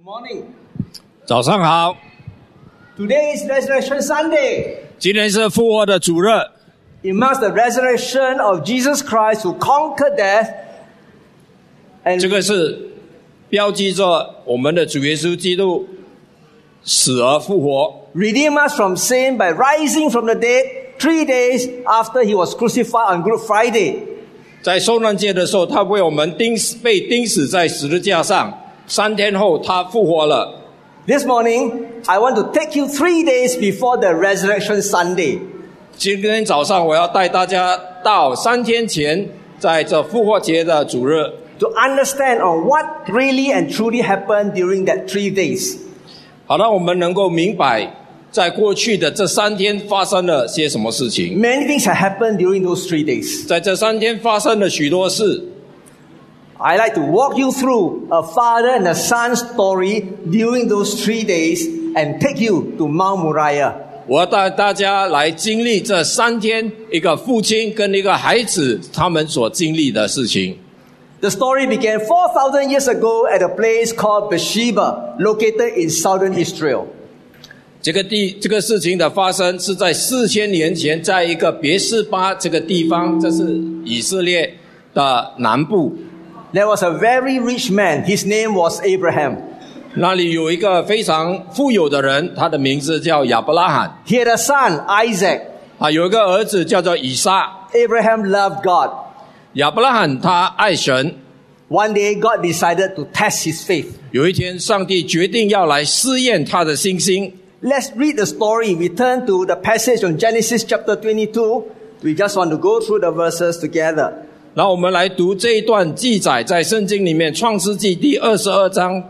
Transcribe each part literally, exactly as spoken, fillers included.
Good morning. 早上好。 Today is Resurrection Sunday. 今天是复活的主日， It marks the resurrection of Jesus Christ who conquered death. And 这个是标记着我们的主耶稣基督死而复活， redeem us from sin by rising from the dead three days after he was crucified on Good Friday. 在受难节的时候，他为我们钉死，被钉死在十字架上。三天后，他复活了。 This morning, I want to take you three days before the Resurrection Sunday. 今天早上，我要带大家到三天前，在这复活节的主日， to understand on what really and truly happened during that three days. 好让我们能够明白，在过去的这三天发生了些什么事情。 Many things have happened during those three days. 在这三天发生了许多事。 I like to walk you through a father and a son story during those three days and take you to Mount Moriah. 我要带大家来经历这三天，一个父亲跟一个孩子他们所经历的事情。 The story began four thousand years ago at a place called Beersheba, located in southern Israel. 这个地这个事情的发生是在四千年前，在一个别是巴这个地方，这是以色列的南部。 There was a very rich man. His name was Abraham. 那里有一个非常富有的人，他的名字叫亚伯拉罕。 He had a son, Isaac. 啊，有一个儿子叫做以撒。 Abraham loved God. 亚伯拉罕他爱神。 One day, God decided to test his faith. 有一天，上帝决定要来试验他的信心。 Let's read the story. We turn to the passage on Genesis chapter twenty-two. We just want to go through the verses together. 然后我们来读这一段记载，在圣经里面，《创世纪》第二十二章。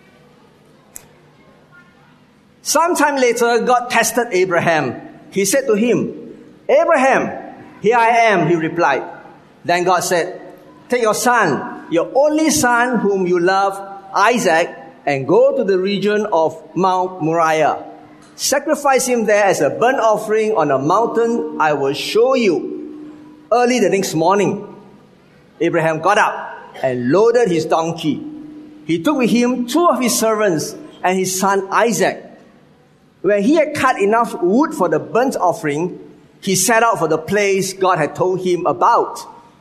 Sometime later, God tested Abraham. He said to him, Abraham, here I am, he replied. Then God said, take your son, your only son whom you love, Isaac, and go to the region of Mount Moriah. Sacrifice him there as a burnt offering on a mountain I will show you. Early the next morning, Abraham got up and loaded his donkey. He took with him two of his servants and his son Isaac. When he had cut enough wood for the burnt offering, he set out for the place God had told him about.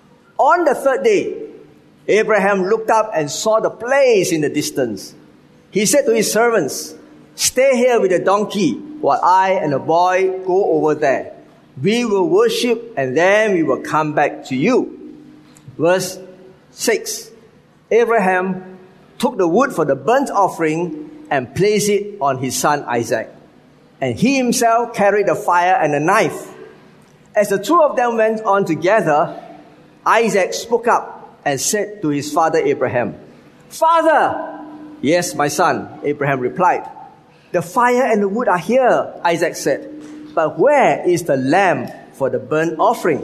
On the third day, Abraham looked up and saw the place in the distance. He said to his servants, stay here with the donkey while I and the boy go over there. We will worship and then we will come back to you. Verse six. Abraham took the wood for the burnt offering and placed it on his son Isaac. And he himself carried the fire and the knife. As the two of them went on together, Isaac spoke up and said to his father Abraham, Father! Yes, my son, Abraham replied. The fire and the wood are here, Isaac said. But where is the lamb for the burnt offering?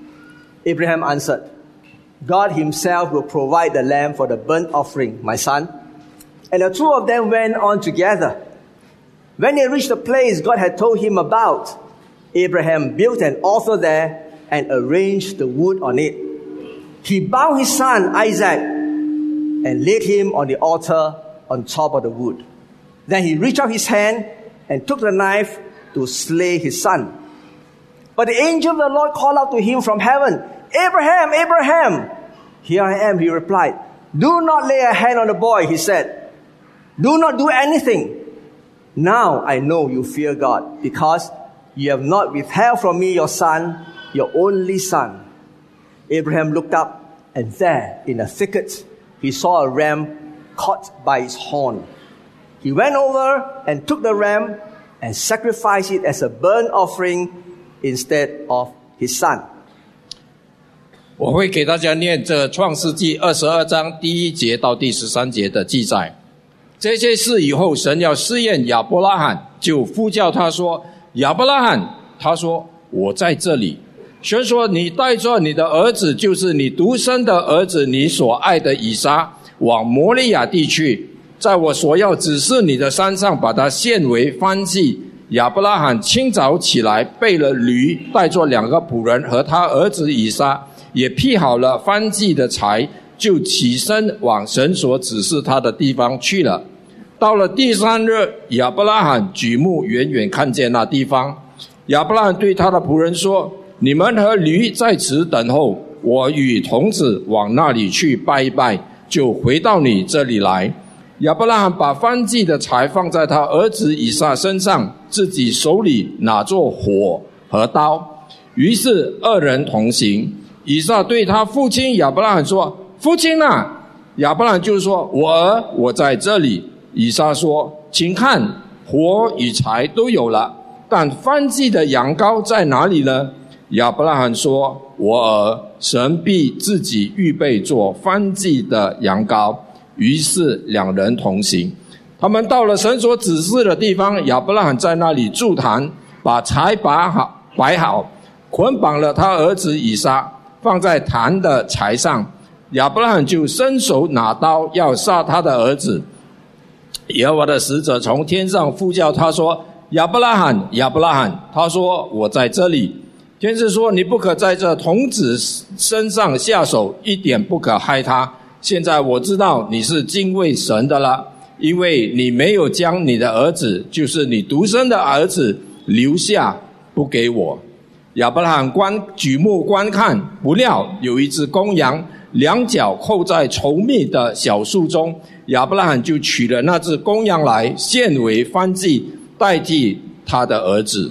Abraham answered, God himself will provide the lamb for the burnt offering, my son. And the two of them went on together. When they reached the place God had told him about, Abraham built an altar there and arranged the wood on it. He bound his son Isaac and laid him on the altar on top of the wood. Then he reached out his hand and took the knife to slay his son. But the angel of the Lord called out to him from heaven, Abraham, Abraham! Here I am, he replied. Do not lay a hand on the boy, he said. Do not do anything. Now I know you fear God, because you have not withheld from me your son, your only son. Abraham looked up, and there, in a thicket, he saw a ram caught by its horn. He went over and took the ram and sacrificed it as a burnt offering instead of his son. 我会给大家念这创世纪二十二章第一节到第十三节的记载。这些事以后，神要试验亚伯拉罕，就呼叫他说：“亚伯拉罕。”他说：“我在这里。”神说：“你带着你的儿子，就是你独生的儿子，你所爱的以撒，往摩利亚地去，在我所要指示你的山上，把它献为燔祭。”亚伯拉罕清早起来，备了驴，带着两个仆人和他儿子以撒，也劈好了燔祭的柴，就起身往神所指示他的地方去了。 到了第三日，亚伯拉罕举目远远看见那地方。亚伯拉罕对他的仆人说：你们和驴在此等候，我与童子往那里去拜一拜，就回到你这里来。亚伯拉罕把燔祭的柴放在他儿子以撒身上，自己手里拿着火和刀，于是二人同行。以撒对他父亲亚伯拉罕说：父亲啊！亚伯拉罕就说：我儿，我在这里。以撒说：请看，火与柴都有了，但燔祭的羊羔在哪里呢？亚伯拉罕说：我儿，神必自己预备做燔祭的羊羔。于是两人同行。他们到了神所指示的地方，亚伯拉罕在那里筑坛，把柴拔好摆好，捆绑了他儿子以撒，放在坛的柴上。亚伯拉罕就伸手拿刀要杀他的儿子。耶和华的使者从天上呼叫他说：亚伯拉罕，亚伯拉罕。他说：我在这里。天使说：你不可在这童子身上下手，一点不可害他。现在我知道你是敬畏神的了，因为你没有将你的儿子，就是你独生的儿子留下不给我。亚伯拉罕观举目观看，不料有一只公羊，两脚扣在稠密的小树中。亚伯拉罕就取了那只公羊来，献为燔祭，代替他的儿子。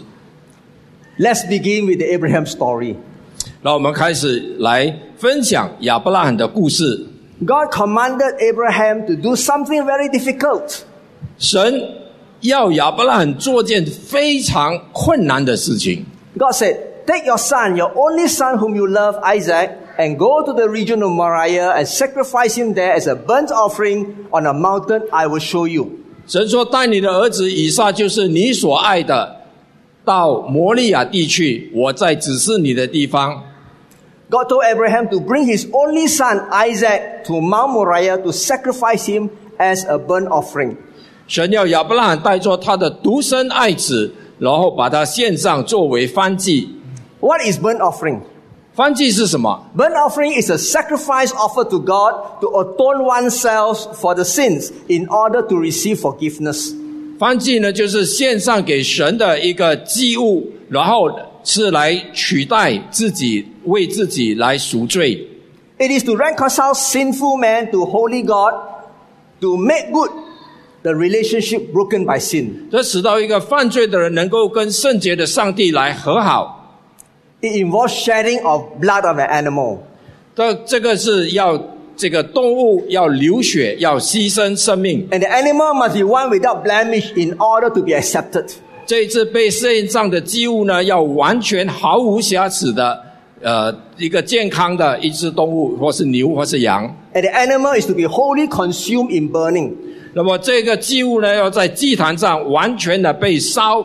Let's begin with the Abraham story. 让我们开始来分享亚伯拉罕的故事。 God commanded Abraham to do something very difficult. 神要亚伯拉罕做件非常困难的事情。 God said, take your son, your only son whom you love, Isaac, and go to the region of Moriah and sacrifice him there as a burnt offering on a mountain I will show you. 神说，带你的儿子以撒，就是你所爱的，到摩利亚地去，我在指示你的地方。 God told Abraham to bring his only son Isaac to Mount Moriah to sacrifice him as a burnt offering. 神要亚伯拉罕带着他的独生爱子，然后把他献上作为燔祭。 What is burnt offering? 燔祭是什么？ Burnt offering is a sacrifice offered to God to atone oneself for the sins in order to receive forgiveness. 燔祭呢，就是献上给神的一个祭物，然后是来取代自己，为自己来赎罪。 It is to reconcile sinful man to holy God, to make good the relationship broken by sin. 这使到一个犯罪的人能够跟圣洁的上帝来和好。 It involves shedding of blood of an animal. 这这个是要这个动物要流血，要牺牲生命。 And the animal must be one without blemish in order to be accepted. 这一次被献上的祭物呢，要完全毫无瑕疵的，呃，一个健康的一只动物，或是牛，或是羊。 And the animal is to be wholly consumed in burning. 那么这个祭物呢，要在祭坛上完全的被烧。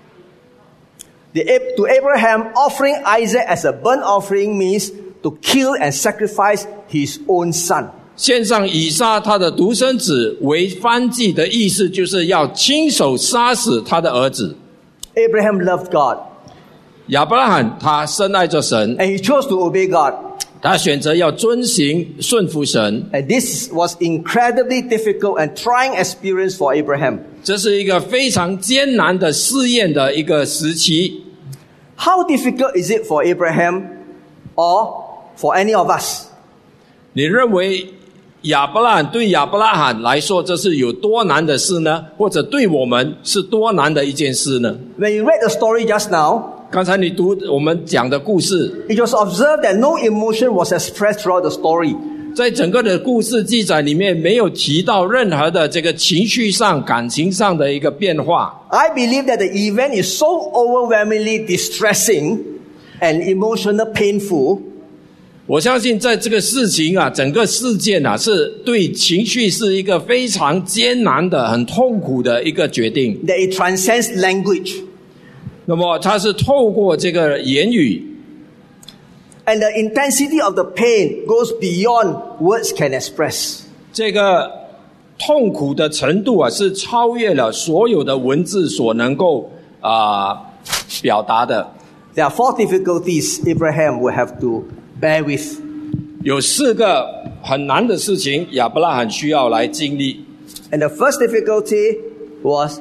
The, to Abraham, offering Isaac as a burnt offering means to kill and sacrifice his own son. 献上以撒他的独生子为燔祭的意思，就是要亲手杀死他的儿子。 Abraham loved God. 亚伯拉罕他深爱着神， And he chose to obey God. 他选择要遵行顺服神。 And this was incredibly difficult and trying experience for Abraham. 这是一个非常艰难的试验的一个时期。 How difficult is it for Abraham or for any of us? 你认为亚伯拉罕对亚伯拉罕来说，这是有多难的事呢？或者对我们是多难的一件事呢？ When you read the story just now, 刚才你读我们讲的故事， it was observed that no emotion was expressed throughout the story. 在整个的故事记载里面，没有提到任何的这个情绪上、感情上的一个变化。 I believe that the event is so overwhelmingly distressing and emotional painful. 我相信在这个事情啊，整个事件啊，是对情绪是一个非常艰难的、很痛苦的一个决定。 That it transcends language. 那么它是透过这个言语。 And the intensity of the pain goes beyond words can express. 这个痛苦的程度啊，是超越了所有的文字所能够啊、呃、表达的。 There are four difficulties Abraham will have to bear with. 有四个很难的事情，亚伯拉罕需要来经历。 And the first difficulty was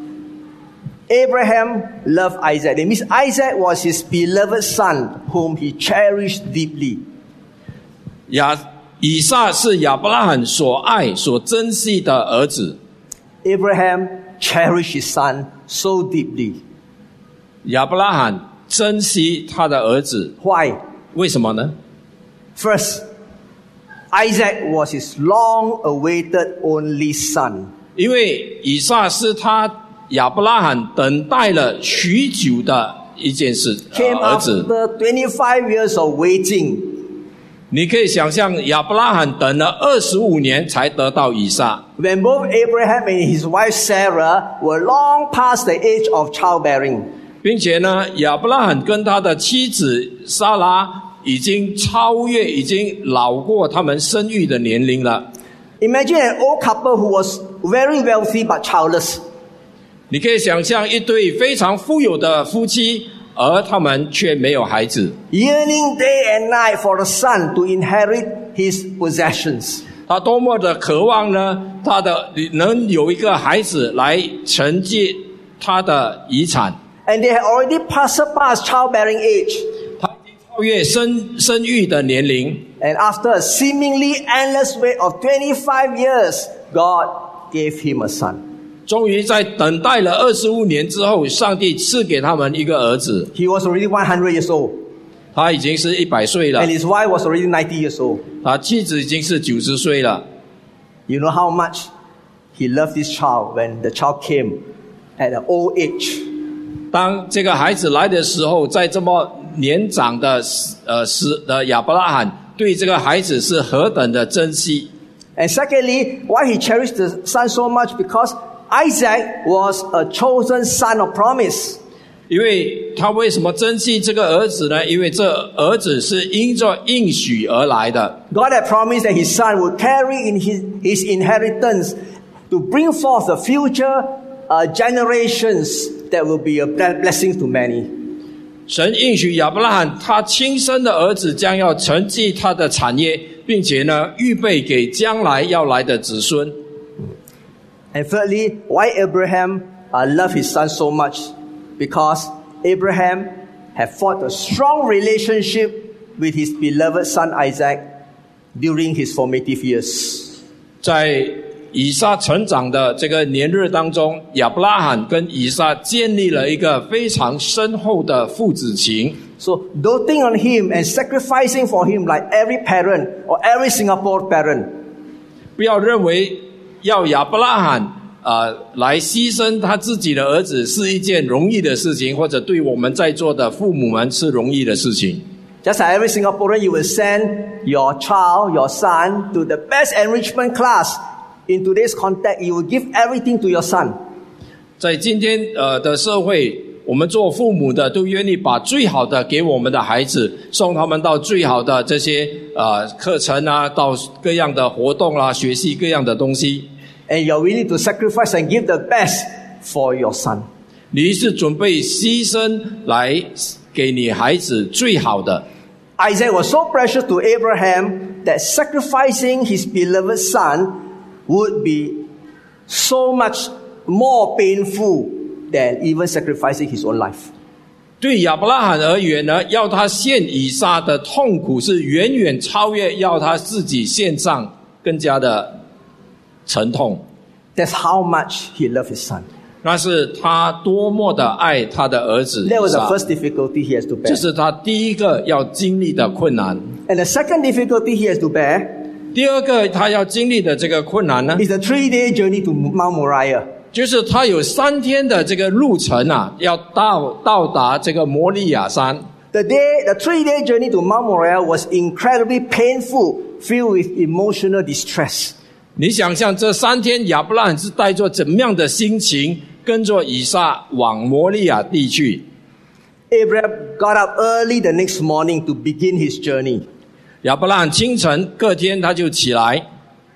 Abraham loved Isaac. That means Isaac was his beloved son whom he cherished deeply. 亚以撒是亚伯拉罕所爱、所珍惜的儿子。 Abraham cherished his son so deeply. 亚伯拉罕珍惜他的儿子。 Why? 为什么呢？ First, Isaac was his long-awaited only son. 因为以撒是他亚伯拉罕等待了许久的一件事，呃 Came 儿子。 after twenty-five years of waiting. 你可以想象，亚伯拉罕等了二十五年才得到以撒。 When both Abraham and his wife Sarah were long past the age of childbearing. 并且呢，亚伯拉罕跟他的妻子撒拉已经超越、已经老过他们生育的年龄了。 Imagine an old couple who was very wealthy but childless. 你可以想象一对非常富有的夫妻，而他们却没有孩子。 Yearning day and night for a son to inherit his possessions. 他多么的渴望呢？他的能有一个孩子来承接他的遗产。 And they had already passed past childbearing age. 他已经超越生生育的年龄。 And after a seemingly endless wait of twenty-five years, God gave him a son. 终于在等待了二十五年之后，上帝赐给他们一个儿子。 He was already one hundred years old. 他已经是一百岁了 And，his wife was already ninety years old. 他妻子已经是九十岁了。 You know how much he loved this child when the child came at an old age. 当这个孩子来的时候，在这么年长的呃时的亚伯拉罕对这个孩子是何等的珍惜。 And secondly, why he cherished the son so much? Because Isaac was a chosen son of promise. 因为他为什么珍惜这个儿子呢？因为这儿子是因着应许而来的。 God had promised that his son would carry in his, his inheritance to bring forth the future uh, generations that will be a blessing to many. 神应许亚伯拉罕，他亲生的儿子将要承继他的产业，并且呢，预备给将来要来的子孙。 And thirdly, why Abraham uh, loved his son so much? Because Abraham had fought a strong relationship with his beloved son Isaac during his formative years. 在以撒成长的这个年日当中，亚伯拉罕跟以撒建立了一个非常深厚的父子情。 So doting on him and sacrificing for him like every parent or every Singapore parent. 不要认为要亚伯拉罕呃来牺牲他自己的儿子是一件容易的事情，或者对我们在座的父母们是容易的事情。 Just like every Singaporean, you will send your child, your son to the best enrichment class. In today's context, you will give everything to your son. 在今天呃的社会，我们做父母的都愿意把最好的给我们的孩子，送他们到最好的这些呃课程啊，到各样的活动啦、啊，学习各样的东西。 And you're willing to sacrifice and give the best for your son. 你是准备牺牲来给你孩子最好的。 Isaac was so precious to Abraham that sacrificing his beloved son would be so much more painful than even sacrificing his own life. 对亚伯拉罕而言呢，要他献以撒的痛苦是远远超越要他自己献上更加的沉痛。 That's how much he loved his son. 那是他多么的爱他的儿子以 That was the 撒， first difficulty he has to 这 bear. 是他第一个要经历的困难。 And the second difficulty he has to bear 第二个他要经历的这个困难呢， is the three-day journey to Mount Moriah. 就是他有三天的这个路程啊，要到到达这个摩利亚山。 The day, the three-day journey to Mount Moriah was incredibly painful, filled with emotional distress. 你想象这三天亚伯拉罕是带着怎么样的心情，跟着以撒往摩利亚地去？ Abraham got up early the next morning to begin his journey. 亚伯拉罕清晨隔天他就起来。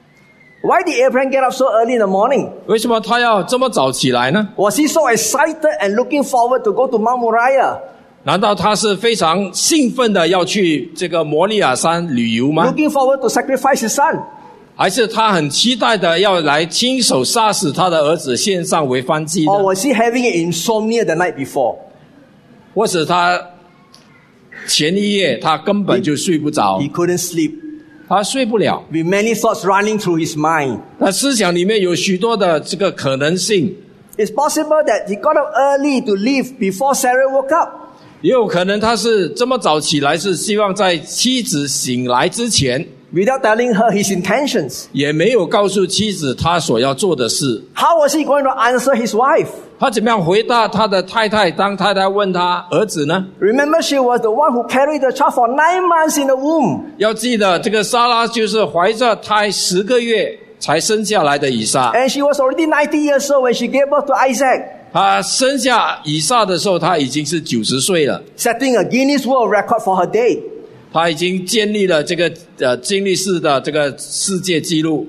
Why did Abraham get up so early in the morning? 为什么他要这么早起来呢？ Was he so excited and looking forward to go to Mount Moriah? 难道他是非常兴奋的要去这个摩利亚山旅游吗？ Looking forward to sacrifice his son? 还是他很期待的要来亲手杀死他的儿子献上为燔祭呢？ Or was he having an insomnia the night before? 或是他前一夜他根本就睡不着， He couldn't sleep. 他睡不了， With many thoughts running through his mind. 他思想里面有许多的这个可能性。 It's possible that he got up early to leave before Sarah woke up. 也有可能他是这么早起来，是希望在妻子醒来之前， Without telling her his intentions. 也没有告诉妻子他所要做的事。 How was he going to answer his wife? 他怎么样回答他的太太？当太太问他儿子呢？ Remember, she was the one who carried the child for nine months in the womb. 要记得，这个撒拉就是怀着胎十个月才生下来的以撒。 And she was already ninety years old when she gave birth to Isaac. 他生下以撒的时候，他已经是九十岁了。 Setting a Guinness World Record for her day. 他已经建立了这个呃金利士的这个世界纪录。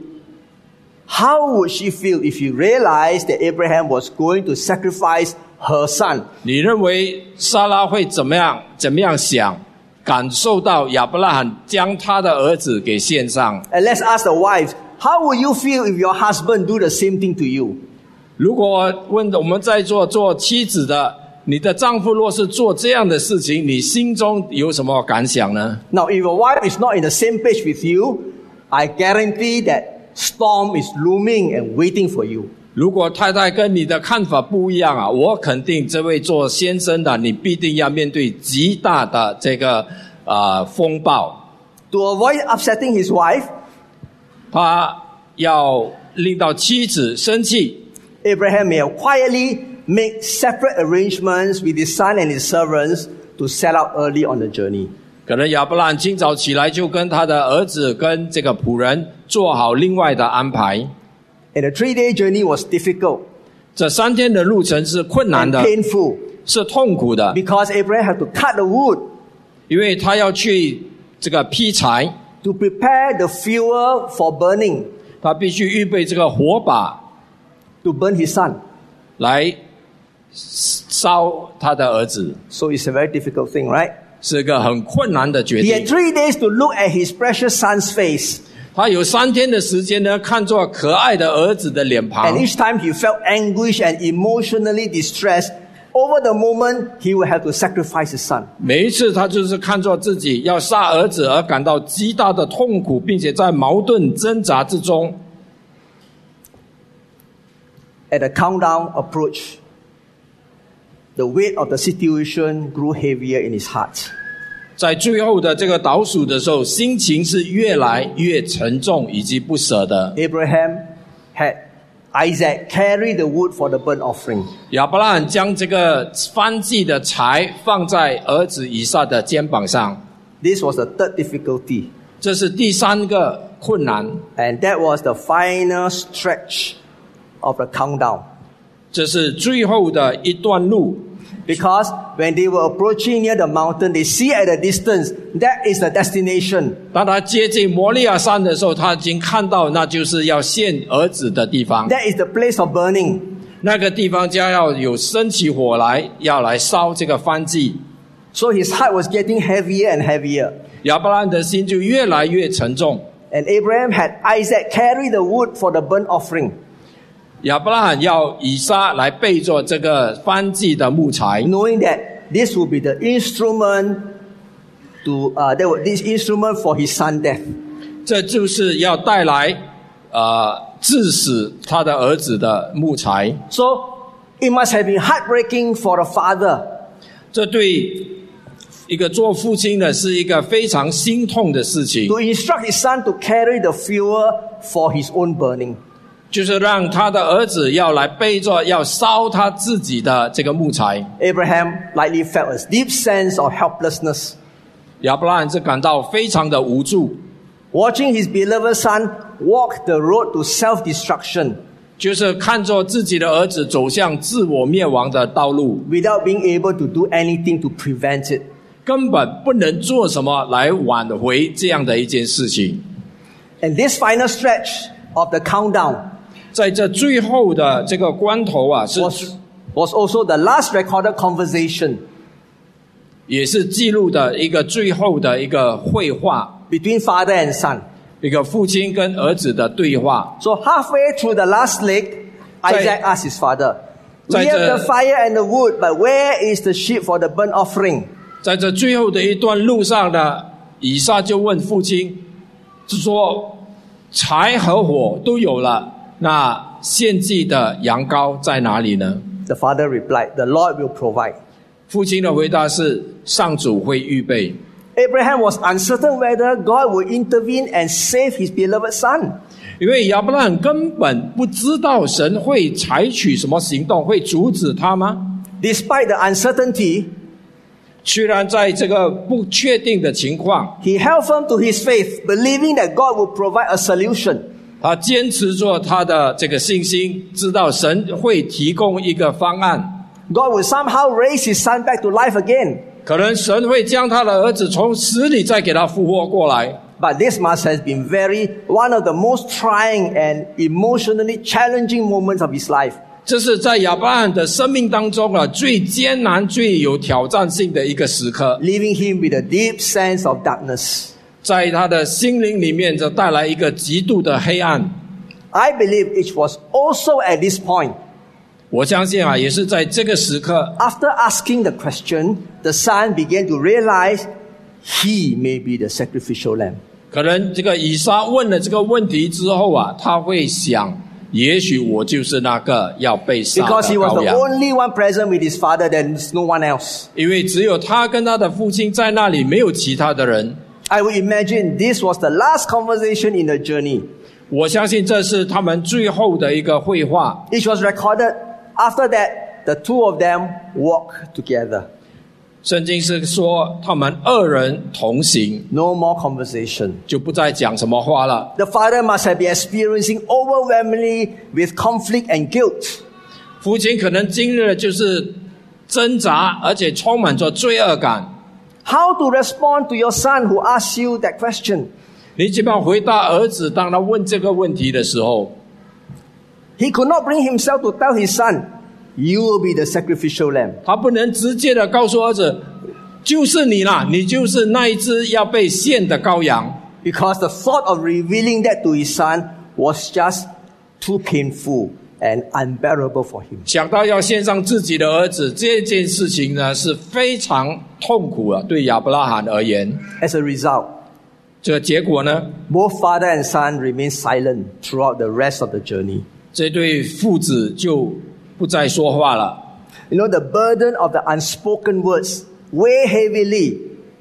How would she feel if she realized that Abraham was going to sacrifice her son? 你认为撒拉会怎么样？怎么样想？感受到亚伯拉罕将他的儿子给献上？ And let's ask the wives, how would you feel if your husband do the same thing to you? 如果问我们在座做妻子的，你的丈夫若是做这样的事情，你心中有什么感想呢？ Now, if your wife is not in the same page with you, I guarantee that storm is looming and waiting for you. 如果太太跟你的看法不一样啊，我肯定这位做先生的，你必定要面对极大的这个呃风暴。 To avoid upsetting his wife, 他要令到妻子生气， Abraham may have quietly made separate arrangements with his son and his servants to set out early on the journey. 可能亚伯拉罕今早起来就跟他的儿子跟这个仆人做好另外的安排。 And the three-day journey was difficult 这三天的路程是困难 and 的， painful 是痛苦的， because Abraham had to cut the wood 因为他要去这个劈柴， to prepare the fuel for burning 他必须预备这个火把 to burn his son. 来烧他的儿子， So it's a very difficult thing, right? 是个很困难的决 He had 定。 three days to look at his precious son's face. 他有三天的时间呢，看作可爱的儿子的脸 And 庞， each time he felt anguish and emotionally distressed over the moment he would have to sacrifice his son. 每一次他就是看作自己要杀儿子而感到极大的痛苦，并且在矛盾挣扎之中。 At the countdown approached, the weight of the situation grew heavier in his heart. 在最后的这个倒数的时候，心情是越来越沉重以及不舍的。 Abraham had Isaac carry the wood for the burnt offering. 亚伯拉罕将这个燔祭的柴放在儿子以撒的肩膀上， This was the third difficulty. 这是第三个困难， And that was the final stretch of the countdown. 这是最后的一段路。 Because when they were approaching near the mountain, they see at a distance, that is the destination. 当他接近摩利亚山的时候，他已经看到那就是要献儿子的地方， That is the place of burning. 那个地方将要有升起火来，要来烧这个燔祭。 So his heart was getting heavier and heavier. 亚伯拉罕的心就越来越沉重。 And Abraham had Isaac carry the wood for the burnt offering, 亚伯拉罕要以撒来备作这个燔祭的木材， knowing that this would be the instrument to uh, that would, this instrument for his son's death. 这就是要带来呃致死他的儿子的木材。 So it must have been heartbreaking for the father 这对一个做父亲的是一个非常心痛的事情， to instruct his son to carry the fuel for his own burning. 就是让他的儿子要来背着要烧他自己的这个木材。 Abraham likely felt a deep sense of helplessness, 亚伯拉罕是感到非常的无助， watching his beloved son walk the road to self-destruction 就是看着自己的儿子走向自我灭亡的道路， without being able to do anything to prevent it. 根本不能做什么来挽回这样的一件事情。 And this final stretch of the countdown 在这最后的这个关头啊，是 was, was also the last recorded conversation 也是记录的一个最后的一个会话， between father and son. 一个父亲跟儿子的对话。 So halfway through the last leg, Isaac asked his father, "We 在这- have the fire and the wood, but where is the sheep for the burnt offering?" 在这最后的一段路上呢，以撒就问父亲，就说柴和火都有了，那献祭的羊羔在哪里呢？ The father replied, "The Lord will provide." 父亲的回答是，上主会预备。 Abraham was uncertain whether God would intervene and save his beloved son. 因为亚伯拉罕根本不知道神会采取什么行动，会阻止他吗？ Despite the uncertainty, 虽然在这个不确定的情况， he held firm to his faith, believing that God would provide a solution. 他坚持做他的这个信心，知道神会提供一个方案， God would somehow raise his son back to life again. 可能神会将他的儿子从死里再给他复活过来。 But this must have been very one of the most trying and emotionally challenging moments of his life. 这是在亚伯拉罕的生命当中啊，最艰难、最有挑战性的一个时刻， Leaving him with a deep sense of darkness. 在他的心灵里面，就带来一个极度的黑暗。 I believe it was also at this point, 我相信啊，也是在这个时刻， after asking the question, the son began to realize he may be the sacrificial lamb. 可能这个以撒问了这个问题之后啊，他会想，也许我就是那个要被杀的 Because he was 羔 the 羊， only one present with his father, there's no one else. 因为只有他跟他的父亲在那里，没有其他的人。 I would imagine this was the last conversation in the journey. 我相信这是他们最后的一个会话。 It was recorded. After that, the two of them walked together. 圣经是说他们二人同行， No more conversation. 就不再讲什么话了。 The father must have been experiencing overwhelmingly with conflict and guilt. 父亲可能经历的就是挣扎，而且充满着罪恶感。 How to respond to your son who asks you that question? 你怎么样回答儿子，当他问这个问题的时候， He could not bring himself to tell his son, "You will be the sacrificial lamb." 他不能直接的告诉儿子，就是你啦，你就是那一只要被献的羔羊。 Because the thought of revealing that to his son was just too painful and unbearable for him. 想到要献上自己的儿子，这件事情呢是非常痛苦的，对亚伯拉罕而言。 As a result, 这个结果呢， both father and son remained silent throughout the rest of the journey. 这对父子就不再说话了。 You know, the burden of the unspoken words weigh heavily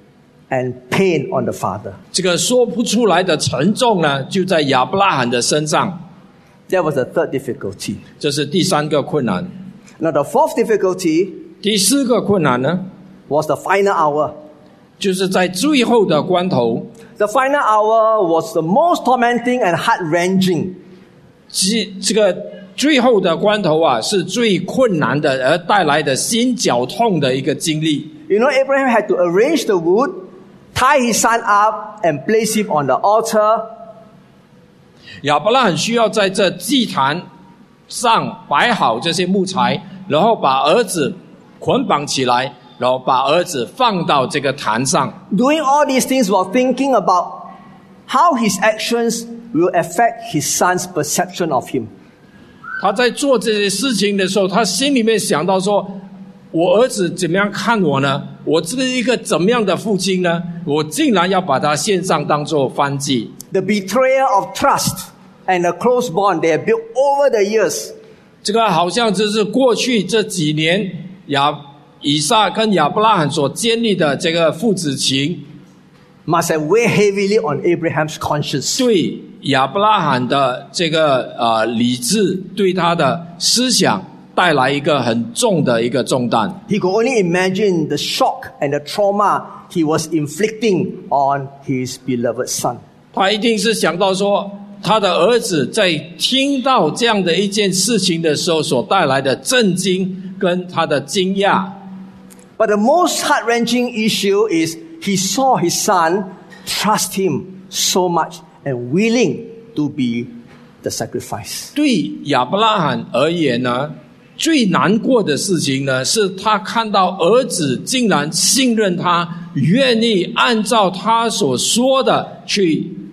and pain on the father. 这个说不出来的沉重呢，就在亚伯拉罕的身上。 That was the third difficulty. 这是第三个困难。 Now, the fourth difficulty 第四个困难呢， was the final hour. 就是在最后的关头， The final hour was the most tormenting and heart-wrenching. 这这个最后的关头啊，是最困难的，而带来的心绞痛的一个经历。 You know, Abraham had to arrange the wood, tie his son up, and place him on the altar. 亚伯拉罕需要在这祭坛上摆好这些木材，然后把儿子捆绑起来，然后把儿子放到这个坛上。 Doing all these things while thinking about how his actions will affect his son's perception of him. 他在做这些事情的时候，他心里面想到说，我儿子怎么样看我呢？我是一个怎么样的父亲呢？我竟然要把他献上当作燔祭。 The betrayal of trust and the close bond they have built over the years. 这个好像就是过去这几年亚以撒跟亚伯拉罕所建立的这个父子情， Must have weighed heavily on Abraham's conscience. 对亚伯拉罕的这个呃理智，对他的思想带来一个很重的一个重担。 He could only imagine the shock and the trauma he was inflicting on his beloved son. 他一定是想到说，他的儿子在听到这样的一件事情的时候所带来的震惊跟他的惊讶。 But the most heart-wrenching issue is he saw his son trust him so much and willing to be the sacrifice. 对亚伯拉罕而言呢，最难过的事情呢，是他看到儿子竟然信任他，愿意按照他所说的去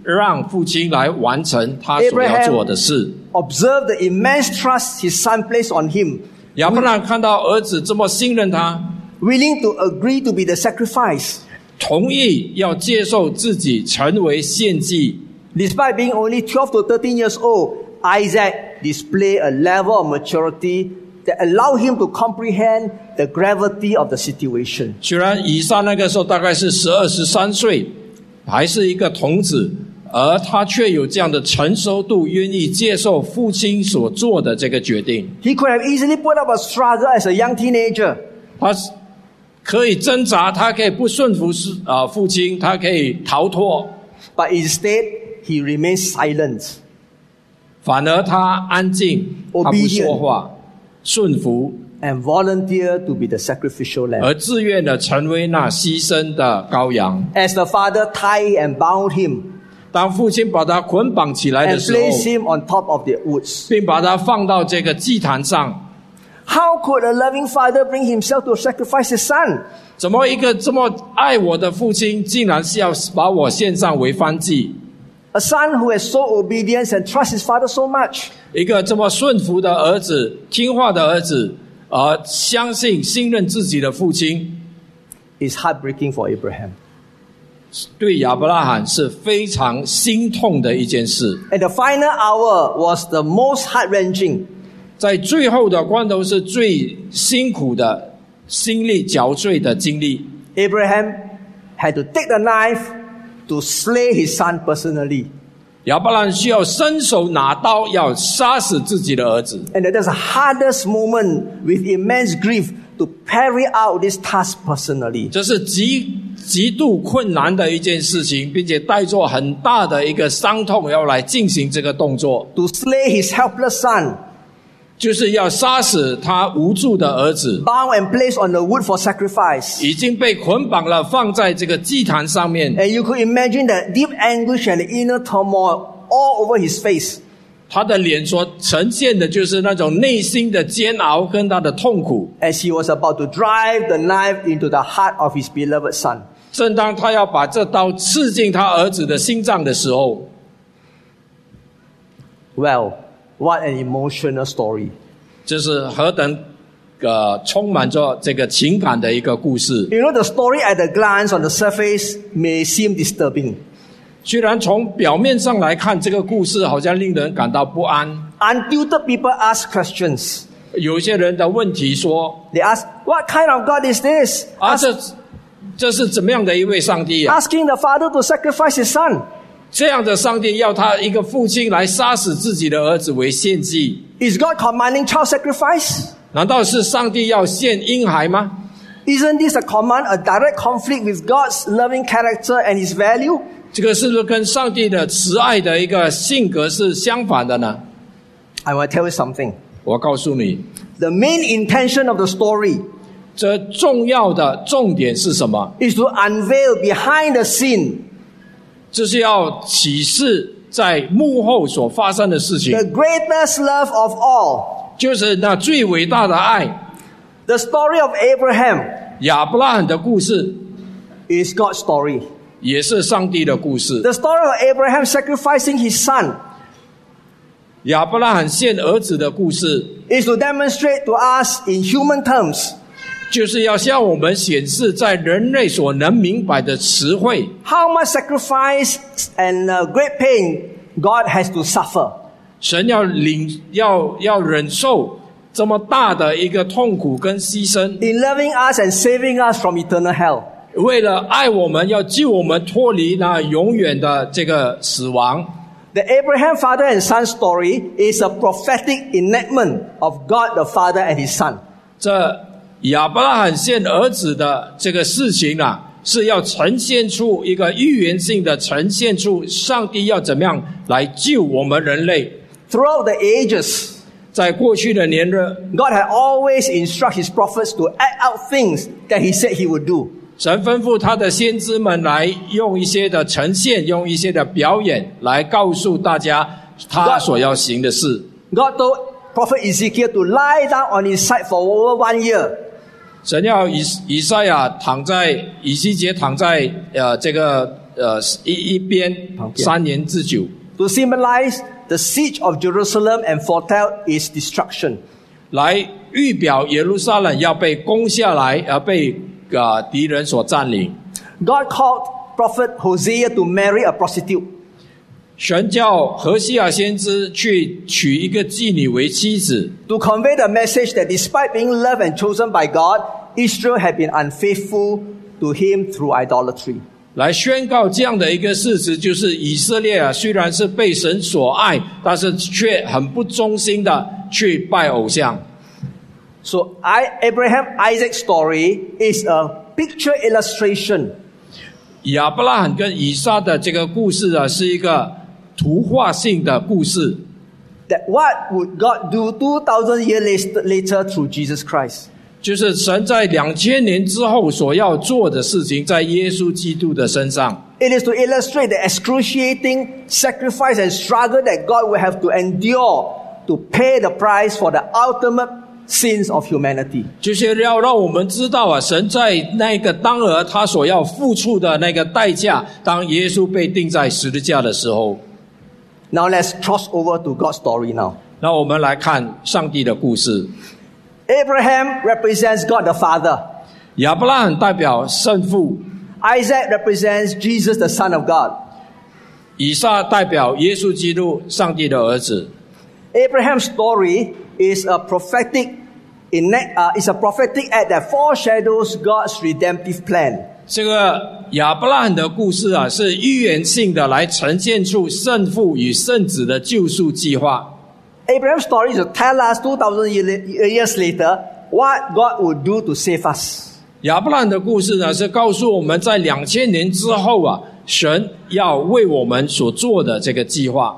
让父亲来完成他所要做的事。 Observe the immense trust his son placed on him. 亚伯拉罕看到儿子这么信任他， willing to agree to be the sacrifice. 同意要接受自己成为献祭。 Despite being only twelve to thirteen years old, Isaac displayed a level of maturity that allowed him to comprehend the gravity of the situation. 虽然以撒那个时候大概是十二十三岁，还是一个童子，而他却有这样的成熟度，愿意接受父亲所做的这个决定。 He could have easily put up a struggle as a young teenager. 他可以挣扎，他可以不顺服啊父亲，他可以逃脱， But instead, he remains silent. 反而他安静，他不说话，顺服， and volunteer to be the sacrificial lamb. 而自愿的成为那牺牲的羔羊。 As the father tied and bound him 当父亲把他捆绑起来的 and 时候， placed him on top of the woods. 并把他放到这个祭坛上， How could a loving father bring himself to sacrifice his son? 怎么一个这么爱我的父亲，竟然是要把我献上为燔祭？ A son who has so obedience and trusts his father so much. 一个这么顺服的儿子，听话的儿子，而相信信任自己的父亲， Is heartbreaking for Abraham. 对亚伯拉罕是非常心痛的一件事。 And the final hour was the most heart-wrenching. 在最后的关头是最辛苦的、心力交瘁的经历。 Abraham had to take the knife to slay his son personally. 亚伯拉罕需要伸手拿刀，要杀死自己的儿子。 And that is the hardest moment with immense grief to carry out this task personally. 这是极极度困难的一件事情，并且带着很大的一个伤痛，要来进行这个动作， To slay his helpless son, 就是要杀死他无助的儿子， bound and placed on the wood for sacrifice. 已经被捆绑了，放在这个祭坛上面。 And you could imagine the deep anguish and the inner turmoil all over his face. 他的脸所呈现的就是那种内心的煎熬跟他的痛苦。 As he was about to drive the knife into the heart of his beloved son. 正当他要把这刀刺进他儿子的心脏的时候， Well, what an emotional story. 这是何等呃充满着这个情感的一个故事。 You know, the story at a glance on the surface may seem disturbing. 虽然从表面上来看，这个故事好像令人感到不安。 Untutored people ask questions. 有些人的问题说 They ask, what kind of God is this? 啊， Ask, 这这是怎么样的一位上帝啊？ asking the father to sacrifice his son. 这样的上帝要他一个父亲来杀死自己的儿子为献祭， Is God commanding child sacrifice? 难道是上帝要献婴孩吗？ Isn't this a command, a direct conflict with God's loving character and his value? 这个是不是跟上帝的慈爱的一个性格是相反的呢？ I will tell you something. 我告诉你， The main intention of the story 这重要的重点是什么？ is to unveil behind the scene 就是要启示在幕后所发生的事情， the greatest love of all. 就是那最伟大的爱。 The story of Abraham 亚伯拉罕的故事 is God's story. 也是上帝的故事。 The story of Abraham sacrificing his son 亚伯拉罕献儿子的故事， is to demonstrate to us in human terms 就是要向我们显示，在人类所能明白的词汇， how much sacrifice and uh, great pain God has to suffer. 神要领要要忍受这么大的一个痛苦跟牺牲， In loving us and saving us from eternal hell. 为了爱我们，要救我们脱离那永远的这个死亡。 The Abraham father and son story is a prophetic enactment of God the Father and his son. 这亚伯拉罕献儿子的这个事情啊，是要呈现出一个预言性的呈现出上帝要怎么样来救我们人类。 Throughout the ages, 在过去的年日， God had always instructed his prophets to act out things that he said he would do. 神吩咐他的先知们来用一些的呈现，用一些的表演来告诉大家他所要行的事。 God told Prophet Ezekiel to lie down on his side for over one year. 神要以以赛亚躺在以西结躺在呃这个呃一一边三年之久。 To symbolize the siege of Jerusalem and foretell its destruction. 来预表耶路撒冷要被攻下来，而被呃敌人所占领。 God called prophet Hosea to marry a prostitute. 神叫何西亚先知去娶一个妓女为妻子。 To convey the message that despite being loved and chosen by God, Israel had been unfaithful to Him through idolatry. 来宣告这样的一个事实，就是以色列啊，虽然是被神所爱，但是却很不忠心的去拜偶像。 So I, Abraham Isaac's story is a picture illustration. 亚伯拉罕跟以撒的这个故事啊，是一个图画性的故事。 That what would God do two thousand years later through Jesus Christ? 就是神在两千年之后所要做的事情，在耶稣基督的身上。 It is to illustrate the excruciating sacrifice and struggle that God will have to endure to pay the price for the ultimate sins of humanity. 就是要让我们知道啊，神在那个当儿他所要付出的那个代价，当耶稣被钉在十字架的时候。 Now let's cross over to God's story now. 那我们来看上帝的故事。 Abraham represents God the Father. 亚伯拉罕代表圣父。 Isaac represents Jesus, the Son of God. 以撒代表耶稣基督，上帝的儿子。 Abraham's story is a prophetic, uh, is a prophetic act that foreshadows God's redemptive plan. 这个亚伯拉罕的故事啊，是预言性的来呈现出圣父与圣子的救赎计划。 Abraham's story is to tell us two thousand years later what God would do to save us. 亚伯拉罕的故事呢，是告诉我们在两千年之后啊，神要为我们所做的这个计划。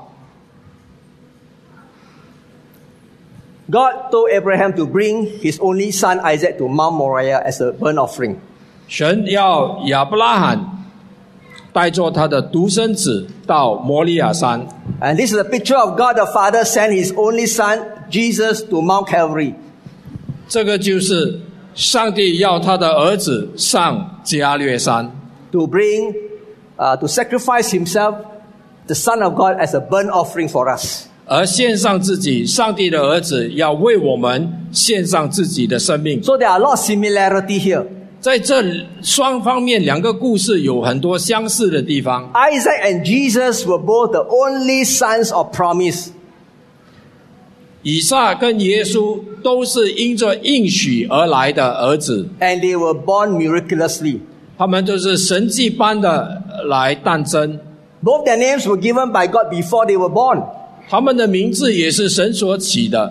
God told Abraham to bring his only son Isaac to Mount Moriah as a burnt offering. 神要亚伯拉罕带着他的独生子到摩利亚山。 And this is a picture of God the Father sent his only son Jesus to Mount Calvary. 这个就是上帝要他的儿子上加略山 to bring, uh, to sacrifice himself, the Son of God, as a burnt offering for us. 而献上自己，上帝的儿子要为我们献上自己的生命。 So there are a lot of similarity here. 在这双方面，两个故事有很多相似的地方。 Isaac and Jesus were both the only sons of promise. 以撒跟耶稣都是因着应许而来的儿子， And they were born miraculously. 他们都是神迹般的来诞生。 Both their names were given by God before they were born. 他们的名字也是神所起的。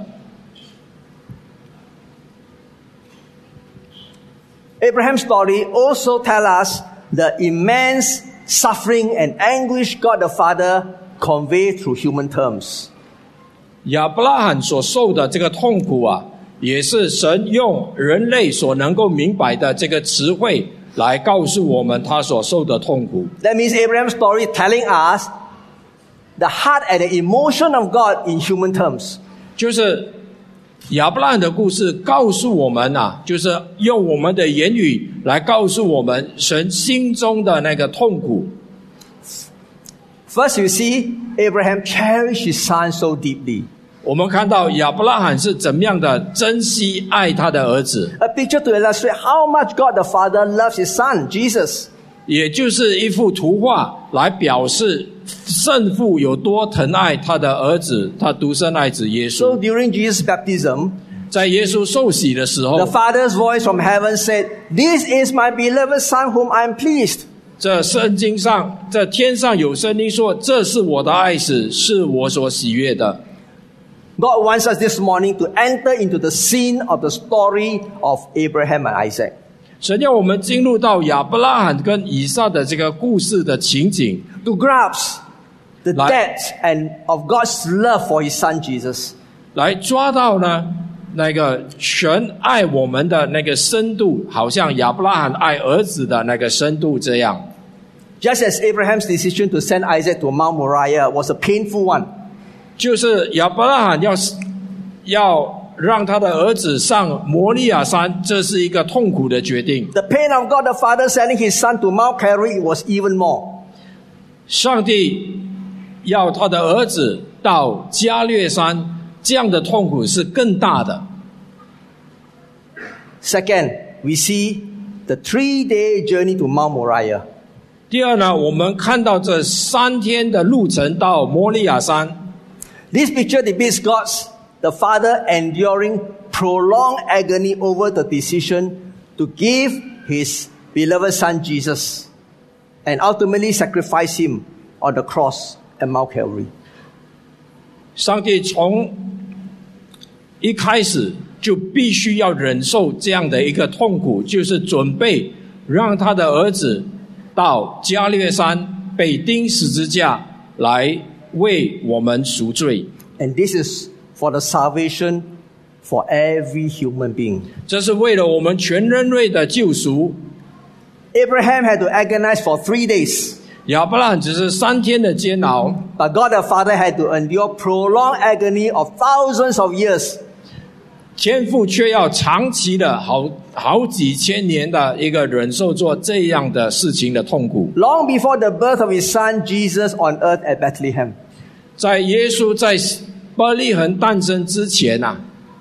Abraham's story also tells us the immense suffering and anguish God the Father conveyed through human terms. 亚伯拉罕所受的这个痛苦啊，也是神用人类所能够明白的这个词汇来告诉我们他所受的痛苦。 That means Abraham's story telling us the heart and the emotion of God in human terms. 就是亚伯拉罕的故事告诉我们啊，就是用我们的言语来告诉我们神心中的那个痛苦。 First, you see, Abraham cherished his son so deeply. 我们看到亚伯拉罕是怎么样的珍惜爱他的儿子， A picture to illustrate how much God the Father loves his son, Jesus. 也就是一幅图画来表示圣父有多疼爱他的儿子，他独生爱子耶 So 稣。 during Jesus' baptism, 在耶稣受洗的时候， the Father's voice from heaven said, "This is my beloved son whom I am pleased." 这圣经上，在天上有声音说：“这是我的爱子，是我所喜悦的。” God wants us this morning to enter into the scene of the story of Abraham and Isaac. 神要我们进入到亚伯拉罕跟以撒的这个故事的情景， To grasp the 来 depth and of God's love for his son Jesus. 来抓到呢那个神爱我们的那个深度，好像亚伯拉罕爱儿子的那个深度这样。 Just as Abraham's decision to send Isaac to Mount Moriah was a painful one. 就是亚伯拉罕要要让他的儿子上摩利亚山，这是一个痛苦的决定。 The pain of God the Father sending his son to Mount Calvary was even more. 上帝要他的儿子到加略山，这样的痛苦是更大的。 Second, we see the three-day journey to Mount Moriah. 第二呢，我们看到这三天的路程到摩利亚山。 This picture depicts God's, the Father, enduring prolonged agony over the decision to give His beloved Son Jesus and ultimately sacrifice Him on the cross at Mount Calvary. 上帝从一开始就必须要忍受这样的一个痛苦，就是准备让他的儿子到加略山被钉十字架，来为我们赎罪。 And this is for the salvation for every human being. 这是为了我们全人类的救赎。 Abraham had to agonize for three days. 亚伯拉罕只是三天的煎熬， But God the Father had to endure prolonged agony of thousands of years. 天父却要长期的好好几千年的一个忍受做这样的事情的痛苦。 Long before the birth of His Son Jesus on earth at Bethlehem. 在耶稣在伯利恒诞生之前啊，